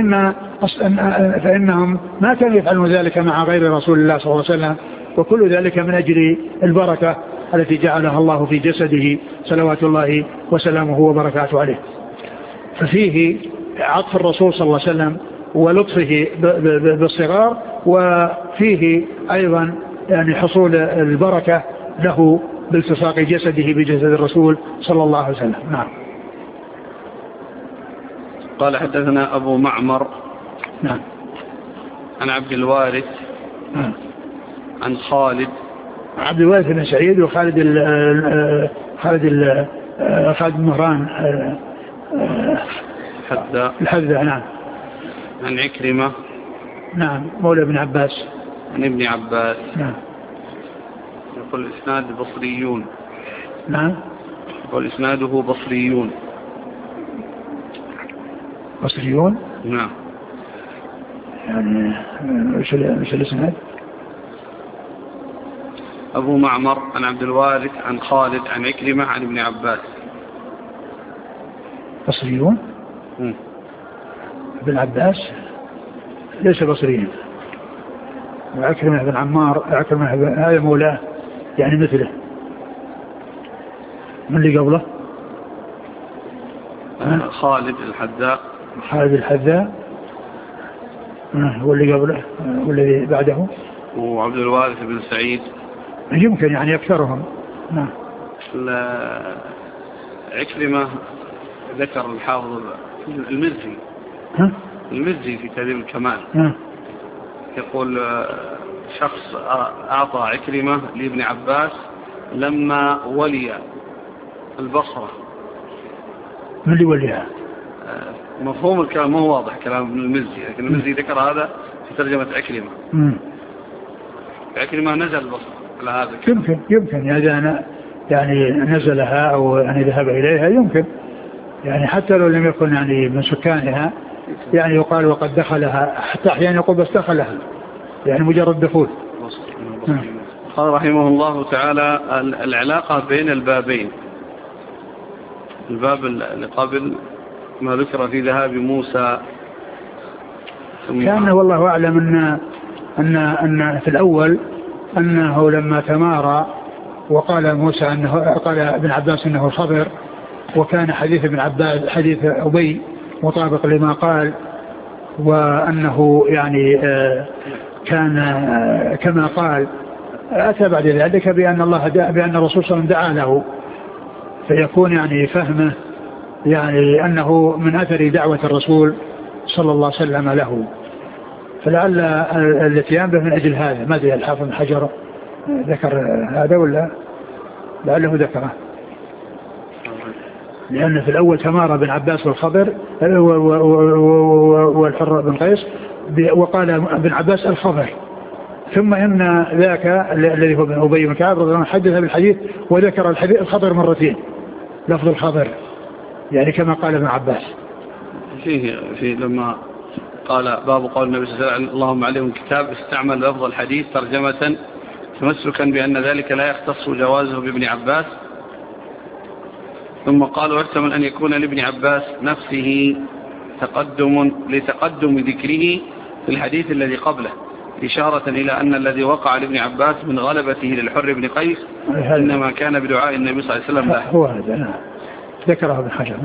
فإنهم ما كانوا يفعلون ذلك مع غير رسول الله صلى الله عليه وسلم، وكل ذلك من أجل البركة التي جعلها الله في جسده صلوات الله وسلامه وبركاته عليه. ففيه عطف الرسول صلى الله عليه وسلم ولطفه بالصغار، وفيه أيضا يعني حصول البركة له بالتصاق جسده بجسد الرسول صلى الله عليه وسلم. نعم. قال حدثنا أبو معمر نعم عن عبد الوارث نعم عن خالد عبد الوارث بن سعيد وخالد خالد مهران الحذاء. نعم. عن عكرمة نعم مولى ابن عباس عن ابن عباس. نعم. يقول الإسناد بصريون. نعم. يقول إسناده بصريون. بصريون. نعم. يعني مش الإسناد. أبو معمر عن عبد الوارث عن خالد عن عكرمة عن ابن عباس. بصريون. ابن عباس ليس بصريين. وعكرمة بن عمار عكرمة هذا مولاه يعني مثله. من اللي قبله؟ خالد الحذاء. خالد الحذاء واللي قبله والذي بعده وعبد الوارث بن سعيد. يمكن يعني أكثرهم. نعم. عكرمة ذكر الحافظ المزي. المزي في تهذيب الكمال. يقول شخص أعطى عكرمة لابن عباس لما ولي البصرة. من اللي وليها؟ مفهوم الكلام مو واضح كلام ابن المزي، لكن المزي ذكر هذا في ترجمة عكرمة. عكرمة نزل البصرة على هذا. يمكن إذا أنا يعني نزلها أو يعني ذهب إليها يمكن يعني حتى لو لم يكن يعني من سكانها يعني يقال وقد دخلها، حتى أحيانا يقول بس دخلها يعني مجرد دخول. قال رحمه الله تعالى العلاقة بين البابين. الباب اللي قبل ما ذكر في ذهاب موسى كان والله أعلم أن في الأول أنه لما تمارى وقال موسى أنه قال ابن عباس أنه خضر، وكان حديث ابن عباس حديث أبي مطابق لما قال، وأنه يعني كان كما قال. أتى بعد ذلك بأن بأن الرسول صلى الله عليه وسلم دعا له، فيكون يعني فهمه يعني أنه من أثر دعوة الرسول صلى الله عليه وسلم له. فلعل الاتيان به من أجل هذا. ما أدري الحافظ بن حجر ذكر هذا ولا لعله ذكره، لأن في الأول تمارى بن عباس والخضر والحر بن قيس، وقال ابن عباس الخضر، ثم إن ذاك الذي هو بن أبي بن كعب رضي الله عنه حدث بالحديث وذكر الحديث الخضر مرتين، لفظ الخضر يعني كما قال ابن عباس. في لما قال باب قول النبي صلى الله عليه وسلم اللهم عليهم كتاب استعمل لفظ الحديث ترجمة تمسكا بأن ذلك لا يختص جوازه بابن عباس، ثم قال واحتمل أن يكون لابن عباس نفسه لتقدم ذكره في الحديث الذي قبله، إشارة إلى أن الذي وقع لابن عباس من غلبته للحر بن قيس إنما كان بدعاء النبي صلى الله عليه وسلم له. هو هذا ذكره ابن حجر.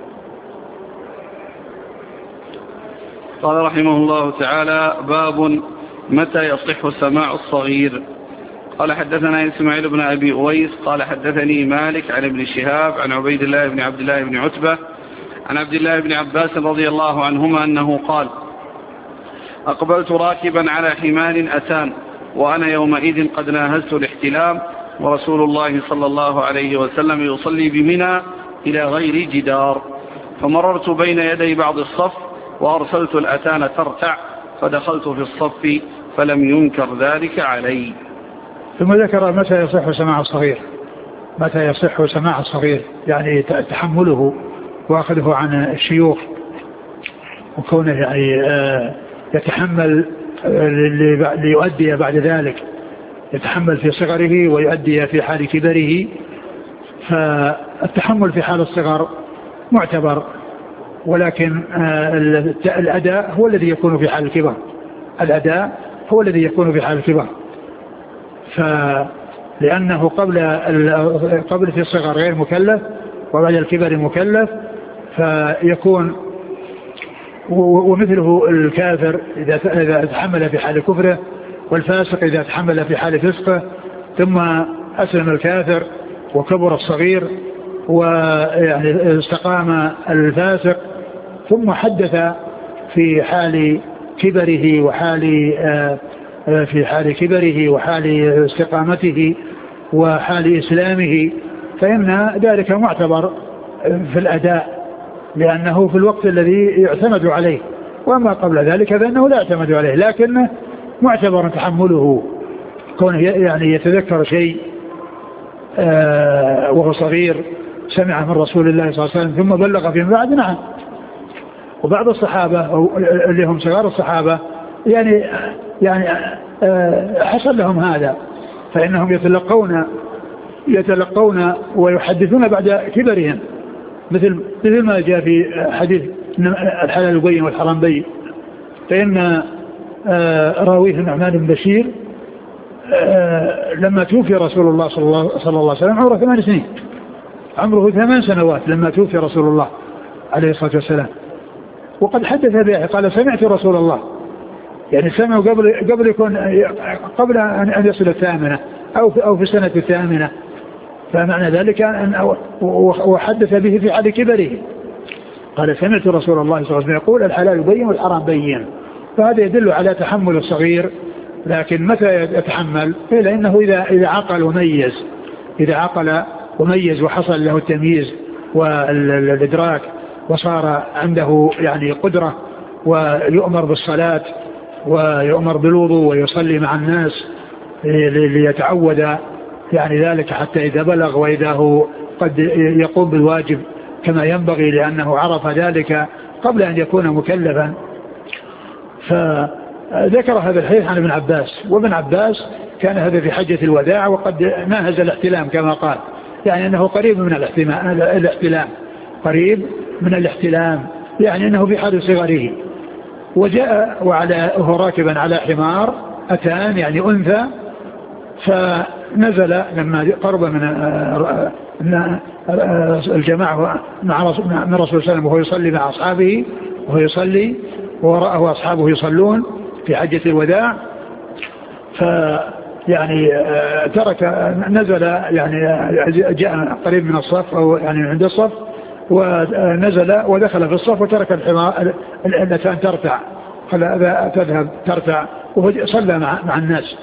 قال رحمه الله تعالى باب متى يصح سماع الصغير. قال حدثنا إسماعيل بن أبي أويس قال حدثني مالك عن ابن شهاب عن عبيد الله بن عبد الله بن عتبة عن عبد الله بن عباس رضي الله عنهما أنه قال أقبلت راكبا على حمار أتان وأنا يومئذ قد ناهزت الاحتلام ورسول الله صلى الله عليه وسلم يصلي بمنى إلى غير جدار، فمررت بين يدي بعض الصف وأرسلت الأتان ترتع فدخلت في الصف فلم ينكر ذلك علي. ثم ذكر متى يصح سماع الصغير. متى يصح سماع الصغير يعني تحمله وأخذه عن الشيوخ، وكونه يعني يتحمل ليؤدي بعد ذلك، يتحمل في صغره ويؤدي في حال كبره. فالتحمل في حال الصغر معتبر، ولكن الأداء هو الذي يكون في حال الكبر. الأداء هو الذي يكون في حال الكبر. لأنه قبل في الصغر غير مكلف وبعد الكبر مكلف، فيكون ومثله الكافر إذا تحمل في حال كفره، والفاسق إذا تحمل في حال فسقه، ثم أسلم الكافر وكبر الصغير ويعني استقام الفاسق، ثم حدث في حال كبره وحال استقامته وحال إسلامه، فإن ذلك معتبر في الأداء لأنه في الوقت الذي يعتمد عليه، وما قبل ذلك فإنه لا يعتمد عليه، لكن معتبر تحمله كونه يعني يتذكر شيء وهو صغير سمع من رسول الله صلى الله عليه وسلم ثم بلغ فيما بعد. نعم. وبعض الصحابة اللي هم صغار الصحابة يعني حصل لهم هذا، فإنهم يتلقون ويحدثون بعد كبرهم، مثل ما جاء في حديث الحلال بين والحرام بين، فإن راويه النعمان بن بشير لما توفي رسول الله صلى الله عليه وسلم عمره 8 سنين، عمره 8 سنوات لما توفي رسول الله عليه الصلاة والسلام، وقد حدث به قال سمعت رسول الله، يعني سمعوا قبل أن يصل 8 أو في السنة 8، فمعنى ذلك أن وحدث به في حال كبره، قال سمعت رسول الله صلى الله عليه وسلم يقول الحلال بين والحرام بين، فهذا يدل على تحمل الصغير. لكن متى يتحمل؟ إلا إنه إذا عقل وميز وحصل له التمييز والإدراك وصار عنده يعني قدرة، ويؤمر بالصلاة ويؤمر بالوضوء ويصلي مع الناس ليتعود يعني ذلك حتى إذا بلغ وإذا هو قد يقوم بالواجب كما ينبغي، لأنه عرف ذلك قبل أن يكون مكلفا. فذكر هذا الحديث عن ابن عباس، وابن عباس كان هذا في حجة الوداع وقد ناهز الاحتلام كما قال، يعني أنه قريب من الاحتلام، قريب من الاحتلام، يعني أنه في حال صغره. وجاء وهو راكبا على حمار أتان يعني أنثى، فنزل لما قرب من الجماعة من رسول الله صلى الله عليه وسلم وهو يصلي مع أصحابه، وهو يصلي ووراءه أصحابه يصلون في حجة الوداع، فيعني نزل يعني جاء قريب من الصف أو يعني عند الصف، ونزل ودخل في الصف وترك الحمار التي ترتع، قال تذهب ترتع، وصلى مع الناس.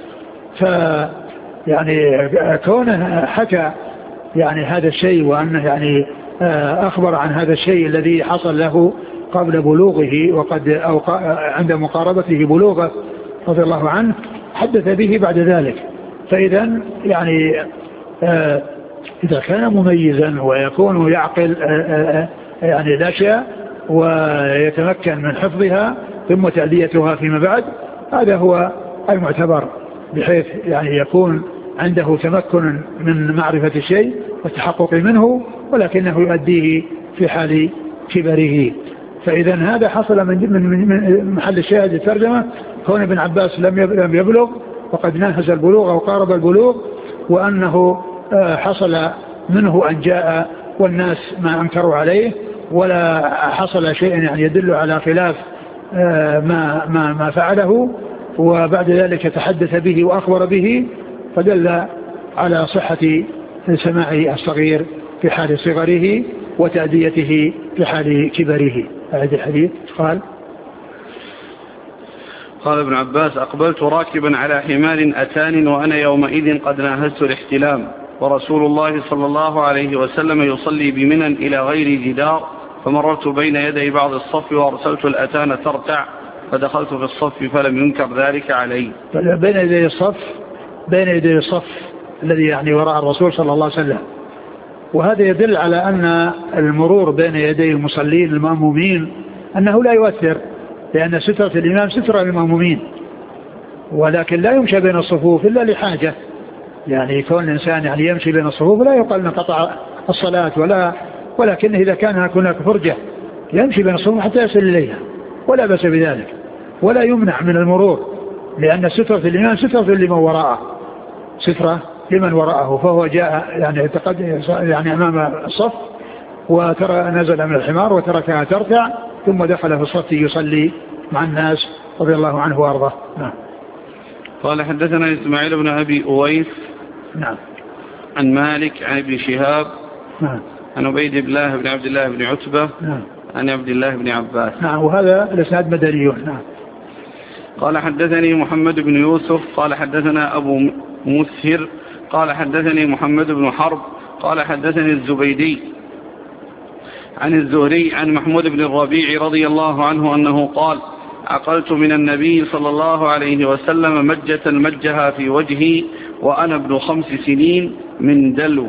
يعني كونه حكى يعني هذا الشيء، وأنه يعني أخبر عن هذا الشيء الذي حصل له قبل بلوغه وقد عند مقاربته بلوغه رضي الله عنه، حدث به بعد ذلك. فإذا يعني إذا كان مميزا ويكون يعقل يعني الأشياء ويتمكن من حفظها ثم تأديتها فيما بعد، هذا هو المعتبر، بحيث يعني يكون عنده تمكن من معرفة الشيء والتحقق منه، ولكنه يؤديه في حال كبره. فإذا هذا حصل من محل الشاهد الترجمة، كون ابن عباس لم يبلغ وقد ناهز البلوغ أو قارب البلوغ، وأنه حصل منه أن جاء والناس ما أنكروا عليه، ولا حصل شيء يعني يدل على خلاف ما فعله، وبعد ذلك تحدث به وأخبر به، فدل على صحة سماع الصغير في حال صغره وتأديته في حال كبره. هذا الحديث قال ابن عباس: أقبلت راكبا على حمار أتان وأنا يومئذ قد ناهزت الاحتلام، ورسول الله صلى الله عليه وسلم يصلي بمنى إلى غير جدار، فمررت بين يدي بعض الصف وأرسلت الأتان ترتع، فدخلت في الصف فلم ينكر ذلك علي. بين يدي الصف الذي يعني وراء الرسول صلى الله عليه وسلم، وهذا يدل على أن المرور بين يدي المصلين المأمومين أنه لا يؤثر، لأن سترة الإمام سترة للمأمومين، ولكن لا يمشى بين الصفوف إلا لحاجة، يعني كون الإنسان يعني يمشي بين الصفوف لا يقال نقطع الصلاة، ولكن إذا كان هناك فرجة يمشي بين الصفوف حتى يصل إليها ولا بأس بذلك، ولا يمنع من المرور، لأن سترة الإمام سترة لمن وراءه، سترة لمن وراءه، فهو جاء يعني أمام الصف وترى نزل من الحمار وتركها ترتع ثم دخل في الصف يصلي مع الناس رضي الله عنه وارضاه. نعم. قال حدثنا إسماعيل بن أبي أويس نعم. عن مالك عن ابن شهاب نعم. عن عبيد الله بن عبد الله بن عتبة نعم. عن عبد الله بن عباس. نعم. وهذا الإسناد مدني. نعم. قال حدثني محمد بن يوسف قال حدثنا أبو مسهر قال حدثني محمد بن حرب قال حدثني الزبيدي عن الزهري عن محمود بن الربيع رضي الله عنه أنه قال عقلت من النبي صلى الله عليه وسلم مجة مجها في وجهي وأنا ابن 5 سنين من دلو.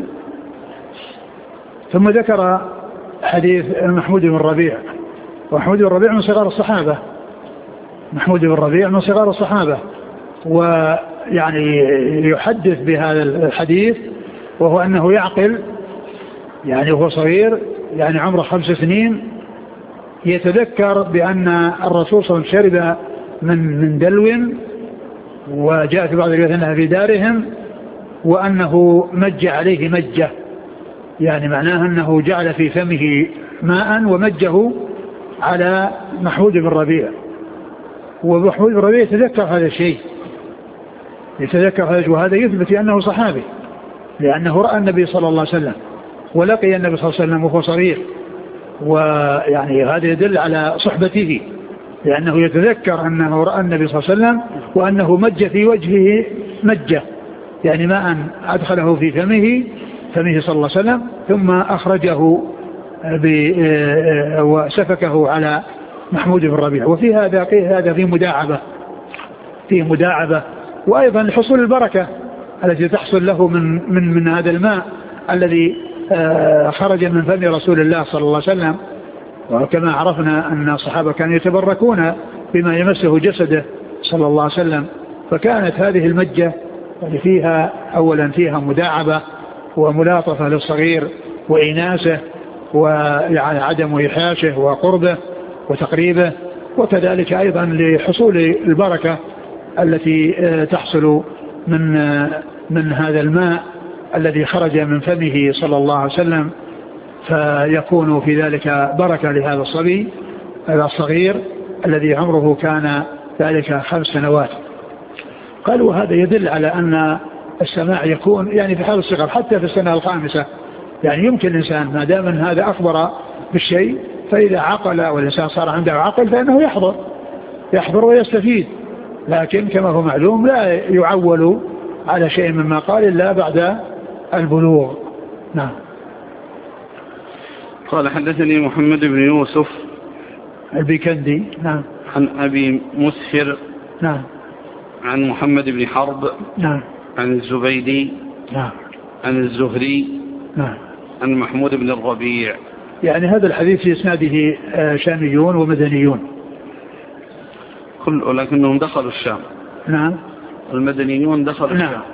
ثم ذكر حديث محمود بن الربيع، ومحمود بن الربيع من صغار الصحابة، محمود بن الربيع من صغار الصحابة، ويعني يحدث بهذا الحديث وهو أنه يعقل يعني وهو صغير يعني عمره 5 سنين، يتذكر بأن الرسول صلى الله عليه وسلم شرب من دلو، وجاء في بعض الروايات أنها في دارهم، وأنه مج عليه مجة، يعني معناه أنه جعل في فمه ماء ومجه على محمود بن الربيع. ومحمود بن الربيع يتذكر هذا الشيء، وهذا يثبت أنه صحابي، لأنه رأى النبي صلى الله عليه وسلم ولقي النبي صلى الله عليه وسلم وهو صغير، ويعني هذا يدل على صحبته، لأنه يتذكر أنه رأى النبي صلى الله عليه وسلم وأنه مج في وجهه مجة، يعني ماء أدخله في فمه صلى الله عليه وسلم ثم أخرجه وسفكه على محمود بن الربيع. وفي هذا فيه مداعبة، وأيضا لحصول البركة التي تحصل له من هذا الماء الذي خرج من فم رسول الله صلى الله عليه وسلم. وكما عرفنا أن الصحابة كانوا يتبركون بما يمسه جسده صلى الله عليه وسلم، فكانت هذه المجة فيها أولا فيها مداعبة وملاطفة للصغير وإناسه ويعني عدم إيحاشه وقربه وتقريبه، وكذلك أيضا لحصول البركة التي تحصل من هذا الماء الذي خرج من فمه صلى الله عليه وسلم، فيكون في ذلك بركة لهذا الصبي هذا الصغير الذي عمره كان ذلك 5 سنوات. قالوا هذا يدل على أن السماع يكون يعني في حال الصغر حتى في السنة 5، يعني يمكن الإنسان ما دام من هذا أخبر بالشيء، فإذا عقل والإنسان صار عنده عقل فإنه يحضر ويستفيد، لكن كما هو معلوم لا يعول على شيء مما قال إلا بعد البلوغ. نعم. قال حدثني محمد بن يوسف البيكندي. نعم. عن أبي مسهر. نعم. عن محمد بن حرب. نعم. عن الزبيدي. نعم. عن الزهري. نعم. عن محمود بن الربيع. يعني هذا الحديث في إسناده شاميون ومدنيون لكنهم دخلوا الشام. نعم. المدنيون دخلوا الشام. نعم.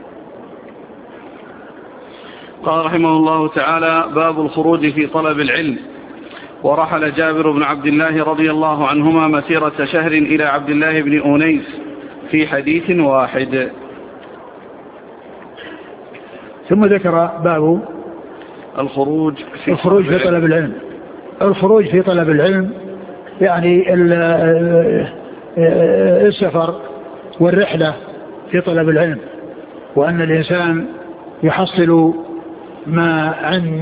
قال رحمه الله تعالى: باب الخروج في طلب العلم. ورحل جابر بن عبد الله رضي الله عنهما مسيرة شهر إلى عبد الله بن أنيس في حديث واحد. ثم ذكر باب الخروج في طلب العلم. الخروج في طلب العلم يعني السفر والرحلة في طلب العلم، وأن الإنسان يحصل ما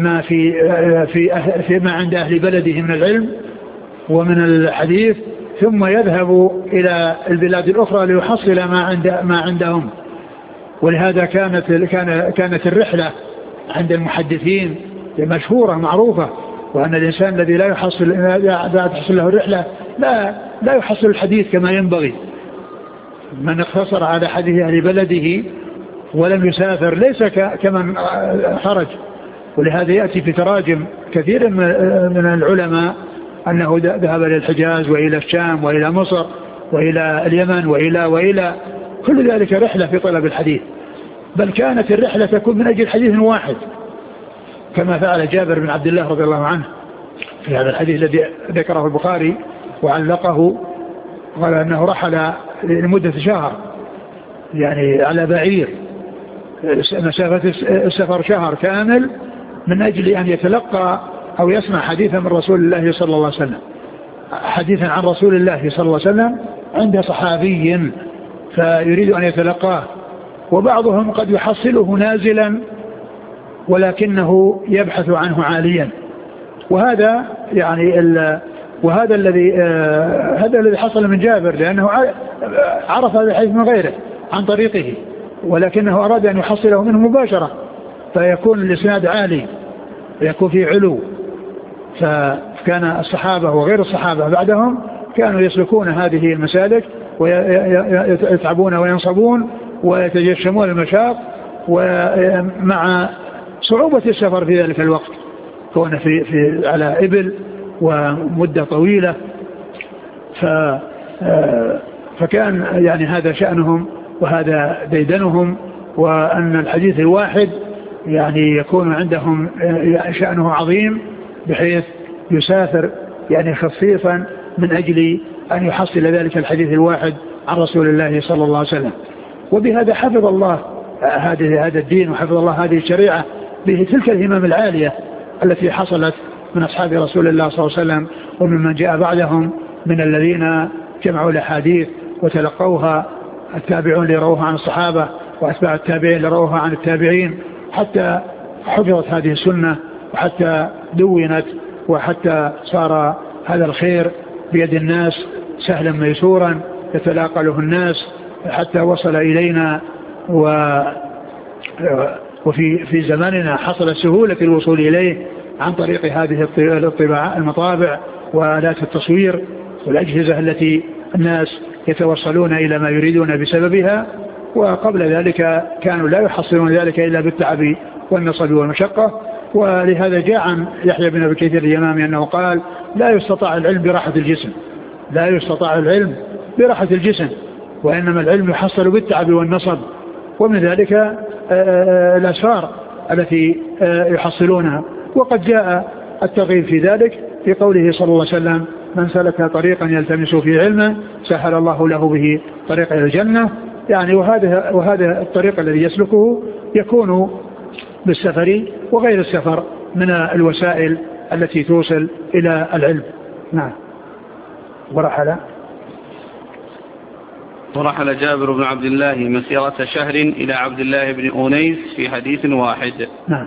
عند أهل بلده من العلم ومن الحديث، ثم يذهب إلى البلاد الأخرى ليحصل ما عندهم. ولهذا كانت الرحلة عند المحدثين مشهورة معروفة، وأن الإنسان الذي لا تحصل له الرحلة لا يحصل الحديث كما ينبغي. من اقتصر على حديث أهل بلده ولم يسافر ليس كمن خرج. ولهذا يأتي في تراجم كثير من العلماء أنه ذهب إلى الحجاز وإلى الشام وإلى مصر وإلى اليمن وإلى كل ذلك رحلة في طلب الحديث، بل كانت الرحلة تكون من أجل حديث واحد، كما فعل جابر بن عبد الله رضي الله عنه في هذا الحديث الذي ذكره البخاري وعلقه، قال أنه رحل لمدة شهر يعني على بعير مسافة السفر شهر كامل من أجل أن يتلقى أو يسمع حديثا من رسول الله صلى الله عليه وسلم، حديثا عن رسول الله صلى الله عليه وسلم عند صحابي فيريد أن يتلقاه. وبعضهم قد يحصله نازلا ولكنه يبحث عنه عاليا، وهذا يعني وهذا الذي حصل من جابر، لأنه عرف هذا الحديث من غيره عن طريقه، ولكنه أراد أن يحصله منه مباشرة فيكون الإسناد عالي ويكون فيه علو. فكان الصحابة وغير الصحابة بعدهم كانوا يسلكون هذه المسالك ويتعبون وينصبون ويتجشمون المشاق، ومع صعوبة السفر في ذلك الوقت كون على إبل ومدة طويلة، فكان يعني هذا شأنهم وهذا ديدنهم، وأن الحديث الواحد يعني يكون عندهم شأنه عظيم بحيث يسافر يعني خفيفا من أجل أن يحصل ذلك الحديث الواحد عن رسول الله صلى الله عليه وسلم. وبهذا حفظ الله هذا الدين وحفظ الله هذه الشريعة بتلك الهمم العالية التي حصلت من أصحاب رسول الله صلى الله عليه وسلم وممن جاء بعدهم من الذين جمعوا الأحاديث وتلقوها، التابعون لروها عن الصحابة وأتباع التابعين لروها عن التابعين، حتى حفظت هذه السنة وحتى دونت وحتى صار هذا الخير بيد الناس سهلا ميسورا يتلاقله الناس حتى وصل إلينا. وفي زماننا حصل سهولة الوصول إليه عن طريق هذه المطابع وآلات التصوير والأجهزة التي الناس يتوصلون إلى ما يريدون بسببها. وقبل ذلك كانوا لا يحصلون ذلك إلا بالتعب والنصب والمشقة. ولهذا جاء عن يحيى بن أبي كثير اليمامي أنه قال: لا يستطاع العلم براحة الجسم، لا يستطاع العلم براحة الجسم، وإنما العلم يحصل بالتعب والنصب. ومن ذلك الأسفار التي يحصلونها. وقد جاء الترغيب في ذلك في قوله صلى الله عليه وسلم: من سلك طريقا يلتمس فيه علما سهل الله له به طريق إلى الجنة. يعني وهذا الطريق الذي يسلكه يكون بالسفر وغير السفر من الوسائل التي توصل إلى العلم. نعم. ورحل جابر بن عبد الله مسيرة شهر إلى عبد الله بن أنيس في حديث واحد. نعم.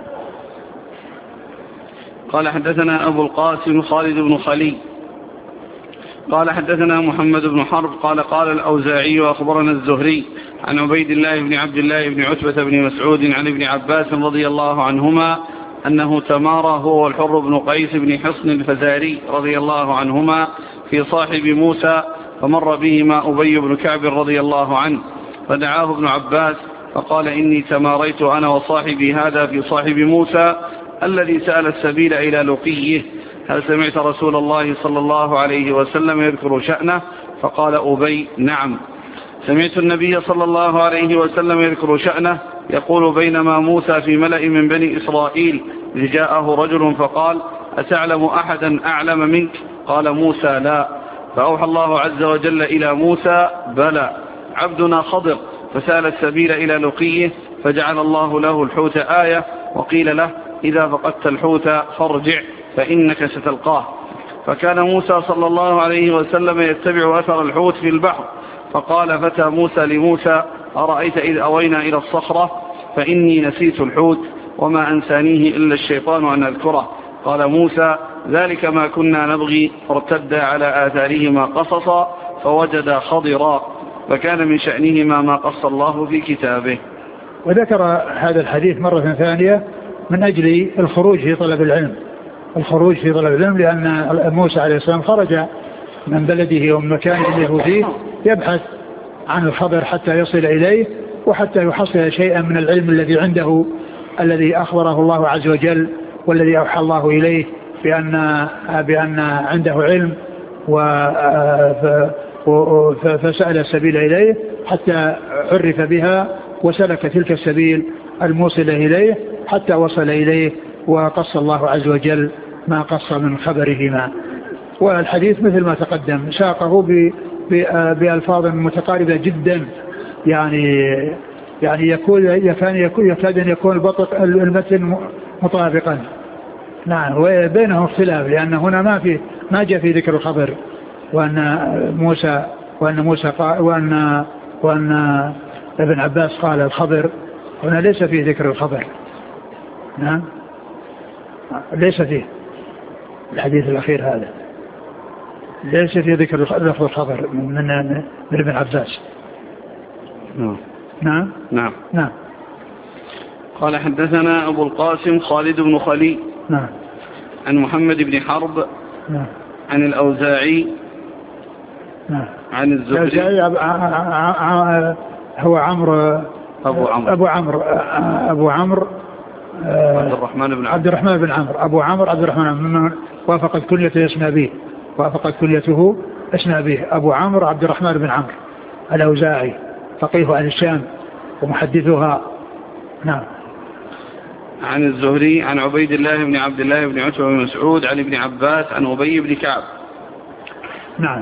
قال: حدثنا أبو القاسم خالد بن خلي قال: حدثنا محمد بن حرب قال الأوزاعي أخبرنا الزهري عن عبيد الله بن عبد الله بن عتبة بن مسعود عن ابن عباس رضي الله عنهما أنه تمارى هو والحر بن قيس بن حصن الفزاري رضي الله عنهما في صاحب موسى، فمر بهما أبي بن كعب رضي الله عنه، فدعاه ابن عباس فقال: إني تماريت أنا وصاحبي هذا في صاحب موسى الذي سأل السبيل إلى لقيه، هل سمعت رسول الله صلى الله عليه وسلم يذكر شأنه؟ فقال أبي: نعم، سمعت النبي صلى الله عليه وسلم يذكر شأنه يقول: بينما موسى في ملأ من بني إسرائيل إذ جاءه رجل فقال: أتعلم أحدا أعلم منك؟ قال موسى: لا. فأوحى الله عز وجل إلى موسى: بلى، عبدنا خضر فسأل السبيل إلى لقيه فجعل الله له الحوت آية، وقيل له: إذا فقدت الحوت فارجع فإنك ستلقاه. فكان موسى صلى الله عليه وسلم يتبع أثر الحوت في البحر، فقال فتى موسى لموسى: أرأيت إذ أوينا إلى الصخرة فإني نسيت الحوت وما أنسانيه إلا الشيطان أن أذكره. قال موسى: ذلك ما كنا نبغي، فارتدا على آثارهما قصصا فوجدا خضرا، فكان من شأنهما ما قص الله في كتابه. وذكر هذا الحديث مرة ثانية من أجل الخروج في طلب العلم، لأن موسى عليه السلام خرج من بلده ومن مكان اللي فيه يبحث عن الخضر حتى يصل إليه وحتى يحصل شيئا من العلم الذي عنده، الذي أخبره الله عز وجل والذي أوحى الله إليه بأن عنده علم، فسأل السبيل إليه حتى عرف بها وسلك تلك السبيل الموصلة إليه حتى وصل إليه، وقص الله عز وجل ما قص من خبرهما. والحديث مثل ما تقدم ساقه بألفاظ متقاربة جدا، يعني يعني يكاد أن يكون المتن مطابقا. نعم، وبينهم اختلاف، لأن هنا ما جاء في ذكر الخبر وأن ابن عباس قال الخبر، هنا ليس فيه ذكر الخبر. نعم، ليس فيه الحديث الأخير هذا ليس فيه ذكر لفظ الخبر من ابن عباس. نعم نعم نعم. قال حدثنا أبو القاسم خالد بن خليل نعم عن محمد بن حرب نعم عن الأوزاعي نعم عن الزهري هو أبو عمرو عبد الرحمن بن عمرو أبو عمرو عبد الرحمن ممن وافقت كنيته اسمى به أبو عمرو عبد الرحمن بن عمرو الأوزاعي، فقيه عن الشام ومحدثها. نعم. عن الزهري عن عبيد الله بن عبد الله بن عتبة بن مسعود عن ابن عباس عن أبي بن كعب. نعم.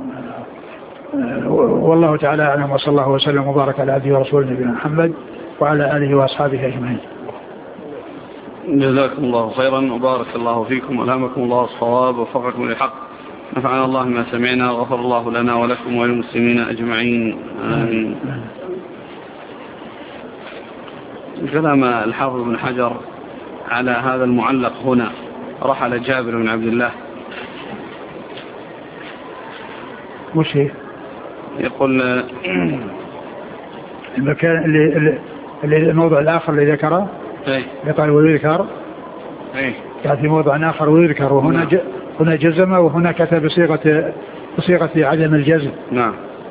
والله تعالى أعلم، وصلى الله وسلم وبارك على عبده ورسوله نبينا محمد وعلى آله وأصحابه أجمعين. جزاكم الله خيرا وبارك الله فيكم وألهمكم الله الصواب ووفقكم للحق. نفعنا الله ما سمعنا وغفر الله لنا ولكم وللمسلمين أجمعين، آمين. كلام الحافظ بن حجر على هذا المعلق هنا: رحل جابر بن عبد الله. وش هي؟ يقول المكان اللي الموضوع الآخر اللي ذكره يقال ويذكر، كان في موضع آخر ويذكر، وهنا هنا جزم وهنا كتب بصيغة عدم الجزم. نعم.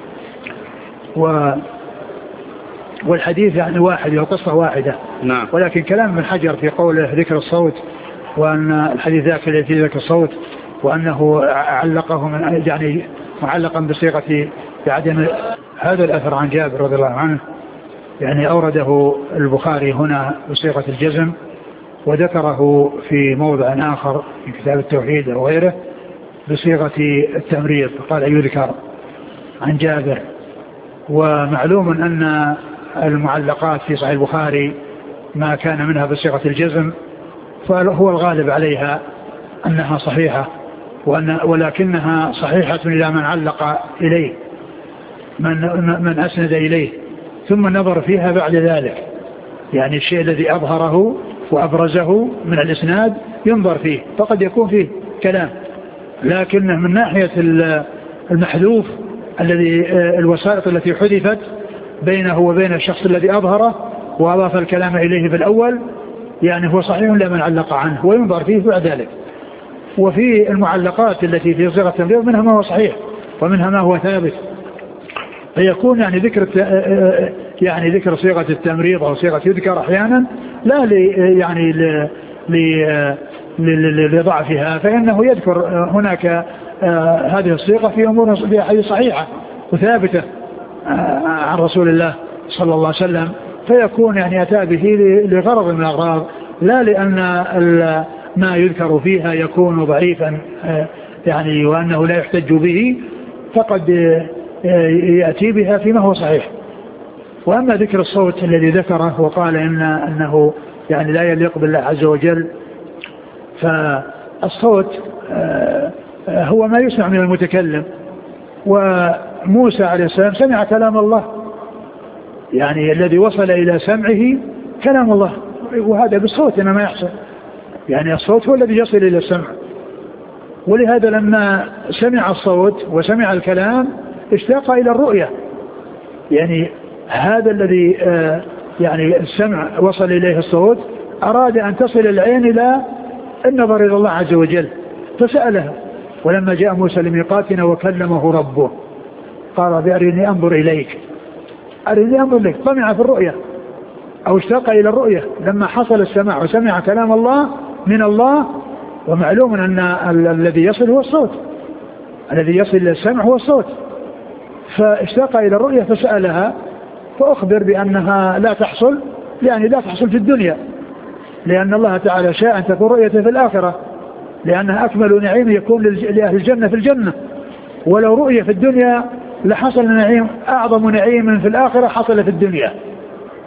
والحديث يعني واحد والقصة واحدة. نعم. ولكن كلام ابن حجر في قوله ذكر الصوت، وأن الحديث ذاك الذي فيه ذكر الصوت، وأنه علقه يعني معلقا بصيغة بعدم هذا الأثر عن جابر رضي الله عنه، يعني أورده البخاري هنا بصيغة الجزم، وذكره في موضع آخر في كتاب التوحيد وغيره بصيغة التمريض، قال يذكر عن جابر. ومعلوم أن المعلقات في صحيح البخاري ما كان منها بصيغة الجزم فهو الغالب عليها أنها صحيحة، ولكنها صحيحة إلى من علق إليه، من أسند إليه، ثم نظر فيها بعد ذلك، يعني الشيء الذي أظهره وأبرزه من الإسناد ينظر فيه، فقد يكون فيه كلام، لكنه من ناحية المحذوف الذي الوسائط التي حذفت بينه وبين الشخص الذي أظهره وأضاف الكلام إليه في الأول، يعني هو صحيح لمن علق عنه وينظر فيه بعد ذلك. وفي المعلقات التي في صيغة التمريض منها ما هو صحيح ومنها ما هو ثابت، فيكون يعني ذكر صيغة التمريض أو صيغة يذكر أحيانا لا لضعفها، فإنه يذكر هناك هذه الصيغة في أمور في أحاديث صحيحة وثابتة عن رسول الله صلى الله عليه وسلم، فيكون يعني أتى به لغرض من الأغراض، لا لأن ما يذكر فيها يكون ضعيفا يعني وأنه لا يحتج به، فقد يأتي بها فيما هو صحيح. وأما ذكر الصوت الذي ذكره وقال أنه يعني لا يليق بالله عز وجل، فالصوت هو ما يسمع من المتكلم، وموسى عليه السلام سمع كلام الله، يعني الذي وصل إلى سمعه كلام الله، وهذا بالصوت إنما يحصل، يعني الصوت هو الذي يصل إلى السمع. ولهذا لما سمع الصوت وسمع الكلام اشتاق إلى الرؤية، يعني هذا الذي يعني السمع وصل إليه الصوت أراد أن تصل العين إلى النظر إلى الله عز وجل فسألها. ولما جاء موسى لميقاتنا وكلمه ربه قال بأرني أنظر إليك، أرني أنظر إليك، طمع في الرؤية أو اشتاق إلى الرؤية لما حصل السماع وسمع كلام الله من الله. ومعلوم أن الذي يصل هو الصوت، الذي يصل إلى السمع هو الصوت، فاشتاق إلى الرؤية فسألها، فأخبر بأنها لا تحصل، يعني لا تحصل في الدنيا، لأن الله تعالى شاء أن تكون رؤيته في الآخرة، لأنها أكمل نعيم يكون لأهل الجنة في الجنة، ولو رؤية في الدنيا لحصل نعيم أعظم نعيم في الآخرة حصل في الدنيا،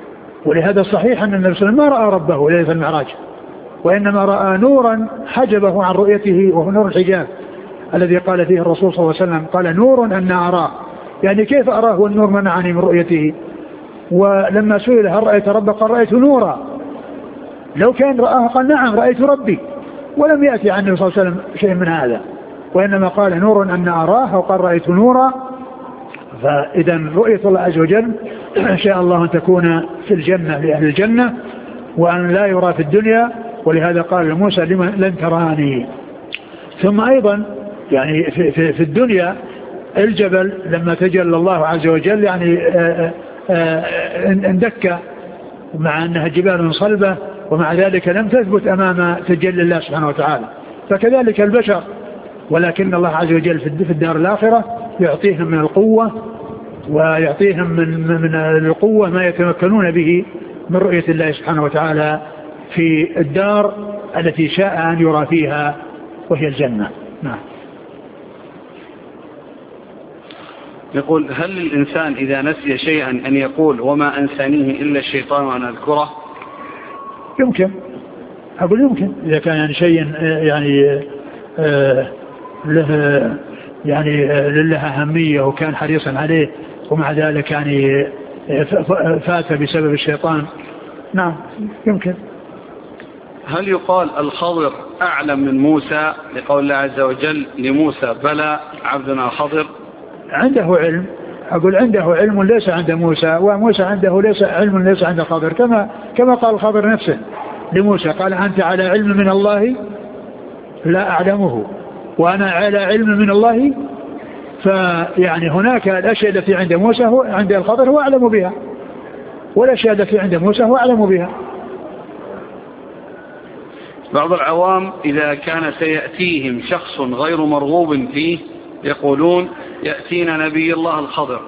ولهذا صحيح أن النبي صلى الله عليه وسلم ما رأى ربه ليلة المعراج، وإنما رأى نورا حجبه عن رؤيته، وهو نور الحجاب الذي قال فيه الرسول صلى الله عليه وسلم قال نور أن أراه، يعني كيف أراه والنور منعني من رؤيته؟ ولما سئل هل رأيت ربك قال رأيت نورا، لو كان رآه قال نعم رأيت ربي، ولم يأتي عن النبي صلى الله عليه وسلم شيء من هذا، وإنما قال نور أن أراه وقال رأيت نورا. فإذا رؤية الله عز وجل إن شاء الله أن تكون في الجنة لأهل الجنة، وأن لا يرى في الدنيا، ولهذا قال لموسى لن تراني. ثم أيضا يعني في الدنيا الجبل لما تجلى الله عز وجل يعني اندك، مع أنها جبال صلبة، ومع ذلك لم تثبت أمام تجلي الله سبحانه وتعالى. فكذلك البشر، ولكن الله عز وجل في الدار الآخرة يعطيهم من القوة، ويعطيهم من القوة ما يتمكنون به من رؤية الله سبحانه وتعالى في الدار التي شاء أن يرى فيها، وهي الجنة. نعم. يقول هل للإنسان إذا نسي شيئا أن يقول وما أنسانيه إلا الشيطان وأنا أذكره؟ يمكن، أقول يمكن إذا كان يعني شيء يعني له يعني لها أهمية وكان حريصا عليه، ومع ذلك يعني فات بسبب الشيطان. نعم يمكن. هل يقال الخضر أعلم من موسى لقول الله عز وجل لموسى بلى عبدنا خضر؟ عنده علم، أقول عنده علم ليس عند موسى، وموسى عنده ليس علم ليس عند خضر، كما قال الخضر نفسه لموسى قال أنت على علم من الله لا أعلمه وأنا على علم من الله. فيعني هناك الأشياء التي عند موسى عند الخضر هو أعلم بها، والأشياء التي عند موسى هو أعلم بها. بعض العوام إذا كان سيأتيهم شخص غير مرغوب فيه يقولون يأتينا نبي الله الخضر.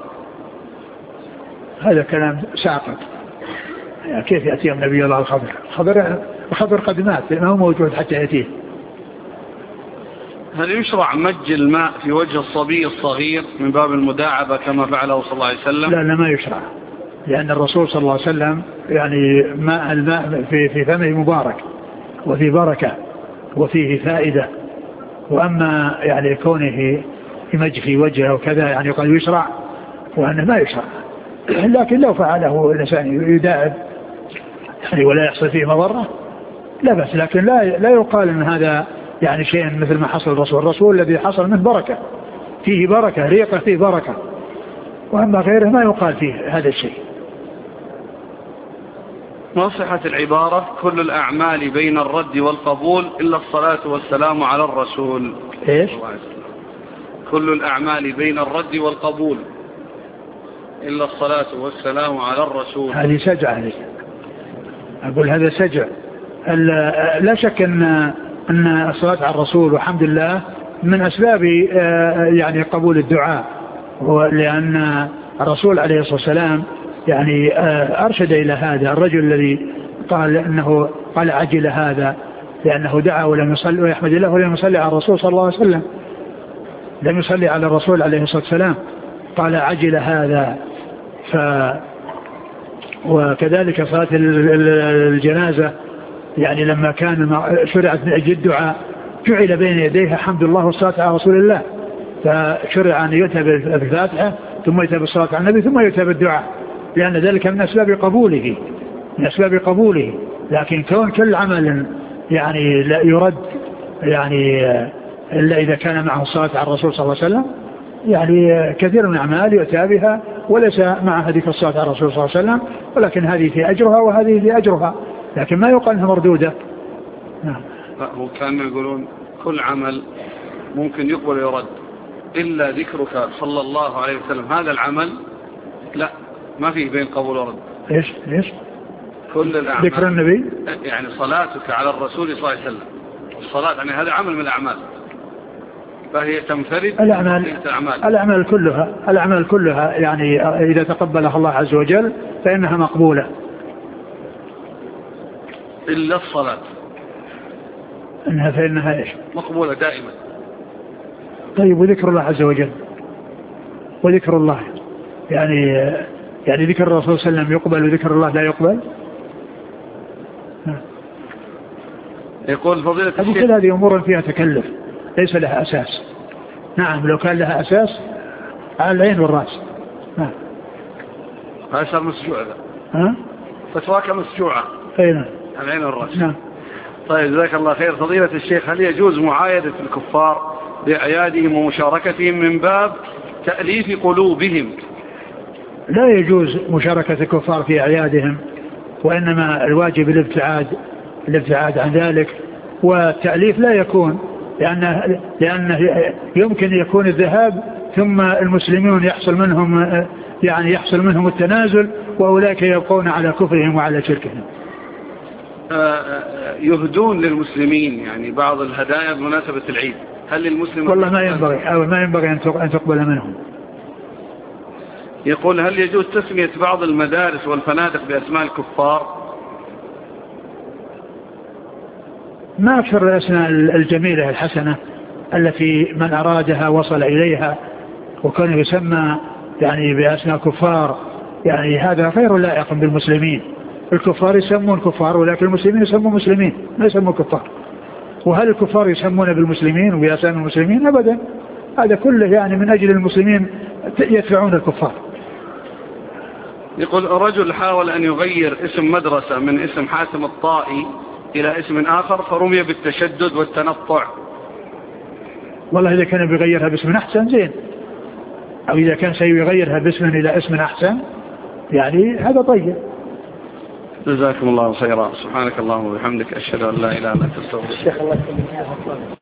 هذا كلام ساقط، كيف يأتيهم نبي الله الخضر؟ الخضر قد مات، ما هو موجود حتى يأتيه. هل يشرع مج الماء في وجه الصبي الصغير من باب المداعبة كما فعله صلى الله عليه وسلم؟ لا ما يشرع، لأن الرسول صلى الله عليه وسلم يعني الماء في فمه مبارك وفي بركة وفيه فائدة، وأما يعني كونه يمج في وجهه وكذا يعني قد يشرع، وأنه ما يشرع. لكن لو فعله الإنسان يداعب يعني ولا يحصل فيه مضرة لا بس، لكن لا يقال أن هذا يعني شيء مثل ما حصل الرسول الذي حصل منه بركة، فيه بركة ريقة فيه بركة، وأما غيره ما يقال فيه هذا الشيء. ما صحة العبارة كل الأعمال بين الرد والقبول إلا الصلاة والسلام على الرسول؟ إيش؟ كل الأعمال بين الرد والقبول إلا الصلاة والسلام على الرسول. هذه سجع، هذه أقول هذا سجع. لا شك أن الصلاة على الرسول والحمد لله من أسباب يعني قبول الدعاء، لأن الرسول عليه الصلاة والسلام يعني أرشد إلى هذا الرجل الذي قال أنه قال عجل هذا، لأنه دعا ولم يصلي ويحمد الله ولم يصلي على الرسول صلى الله عليه وسلم، لم يصلي على الرسول عليه الصلاة والسلام، قال عجل هذا. وكذلك صلاة الجنازة يعني لما كان شرعت من أجل الدعاء جعل بين يديها حمد الله والصلاة على رسول الله، فشرع أن يؤتى بالفاتحة ثم يؤتى بالصلاة على النبي ثم يؤتى بالدعاء، لأن ذلك من أسباب قبوله. لكن كون كل عمل يعني لا يرد يعني إلا إذا كان معه الصلاة على الرسول صلى الله عليه وسلم، يعني كثير من الأعمال يؤتى بها وليس مع هذه الصلاة على الرسول صلى الله عليه وسلم، ولكن هذه في أجرها وهذه في أجرها، لكن ما يقال أنها مردودة. نعم. هو كانوا يقولون كل عمل ممكن يقبل ويرد إلا ذكرك صلى الله عليه وسلم، هذا العمل لا ما فيه بين قبول ورد. إيش كل الأعمال ذكر النبي يعني صلاتك على الرسول صلى الله عليه وسلم، الصلاة يعني هذا عمل من الأعمال، فهي تنفرد الأعمال كلها يعني إذا تقبلها الله عز وجل فإنها مقبولة إلا الصلاة، فإنها إيش مقبولة دائما. طيب وذكر الله عز وجل، وذكر الله يعني يعني ذكر الرسول صلى الله عليه وسلم يقبل وذكر الله لا يقبل؟ يقول فضيلة الشيخ كل هذه أمور فيها تكلف ليس لها أساس. نعم لو كان لها أساس على العين والرأس. نعم هذا مسجوع ها؟ فتواك مسجوعة أين على العين والرأس. نعم. طيب جزاك الله خير. فضيلة الشيخ هل يجوز معايدة الكفار بأعيادهم ومشاركتهم من باب تأليف قلوبهم؟ لا يجوز مشاركة الكفار في أعيادهم، وإنما الواجب الابتعاد عن ذلك، والتأليف لا يكون لأنه يمكن يكون الذهاب ثم المسلمون يحصل منهم التنازل، وأولئك يبقون على كفرهم وعلى شركهم. يهدون للمسلمين يعني بعض الهدايا بمناسبة العيد، هل للمسلم؟ والله ما ينبغي أن تقبل منهم. يقول هل يجوز تسمية بعض المدارس والفنادق بأسماء الكفار؟ ما أكثر الأسماء الجميلة الحسنة التي من أرادها وصل إليها، وكان يسمى يعني بأسماء كفار، يعني هذا غير لائق بالمسلمين. الكفار يسمون كفار، ولكن المسلمين يسمون مسلمين ما يسمون كفار. وهل الكفار يسمون بالمسلمين وبأسماء المسلمين؟ أبدا. هذا كله يعني من أجل المسلمين يدفعون الكفار. يقول رجل حاول أن يغير اسم مدرسة من اسم حاتم الطائي إلى اسم آخر فرمي بالتشدد والتنطع. والله إذا كان بيغيرها باسم أحسن زين، أو إذا كان سيغيرها باسم إلى اسم أحسن يعني هذا طيب. جزاكم الله خيرا. سبحانك اللهم وبحمدك أشهد أن لا إله إلا أنت أستغفرك.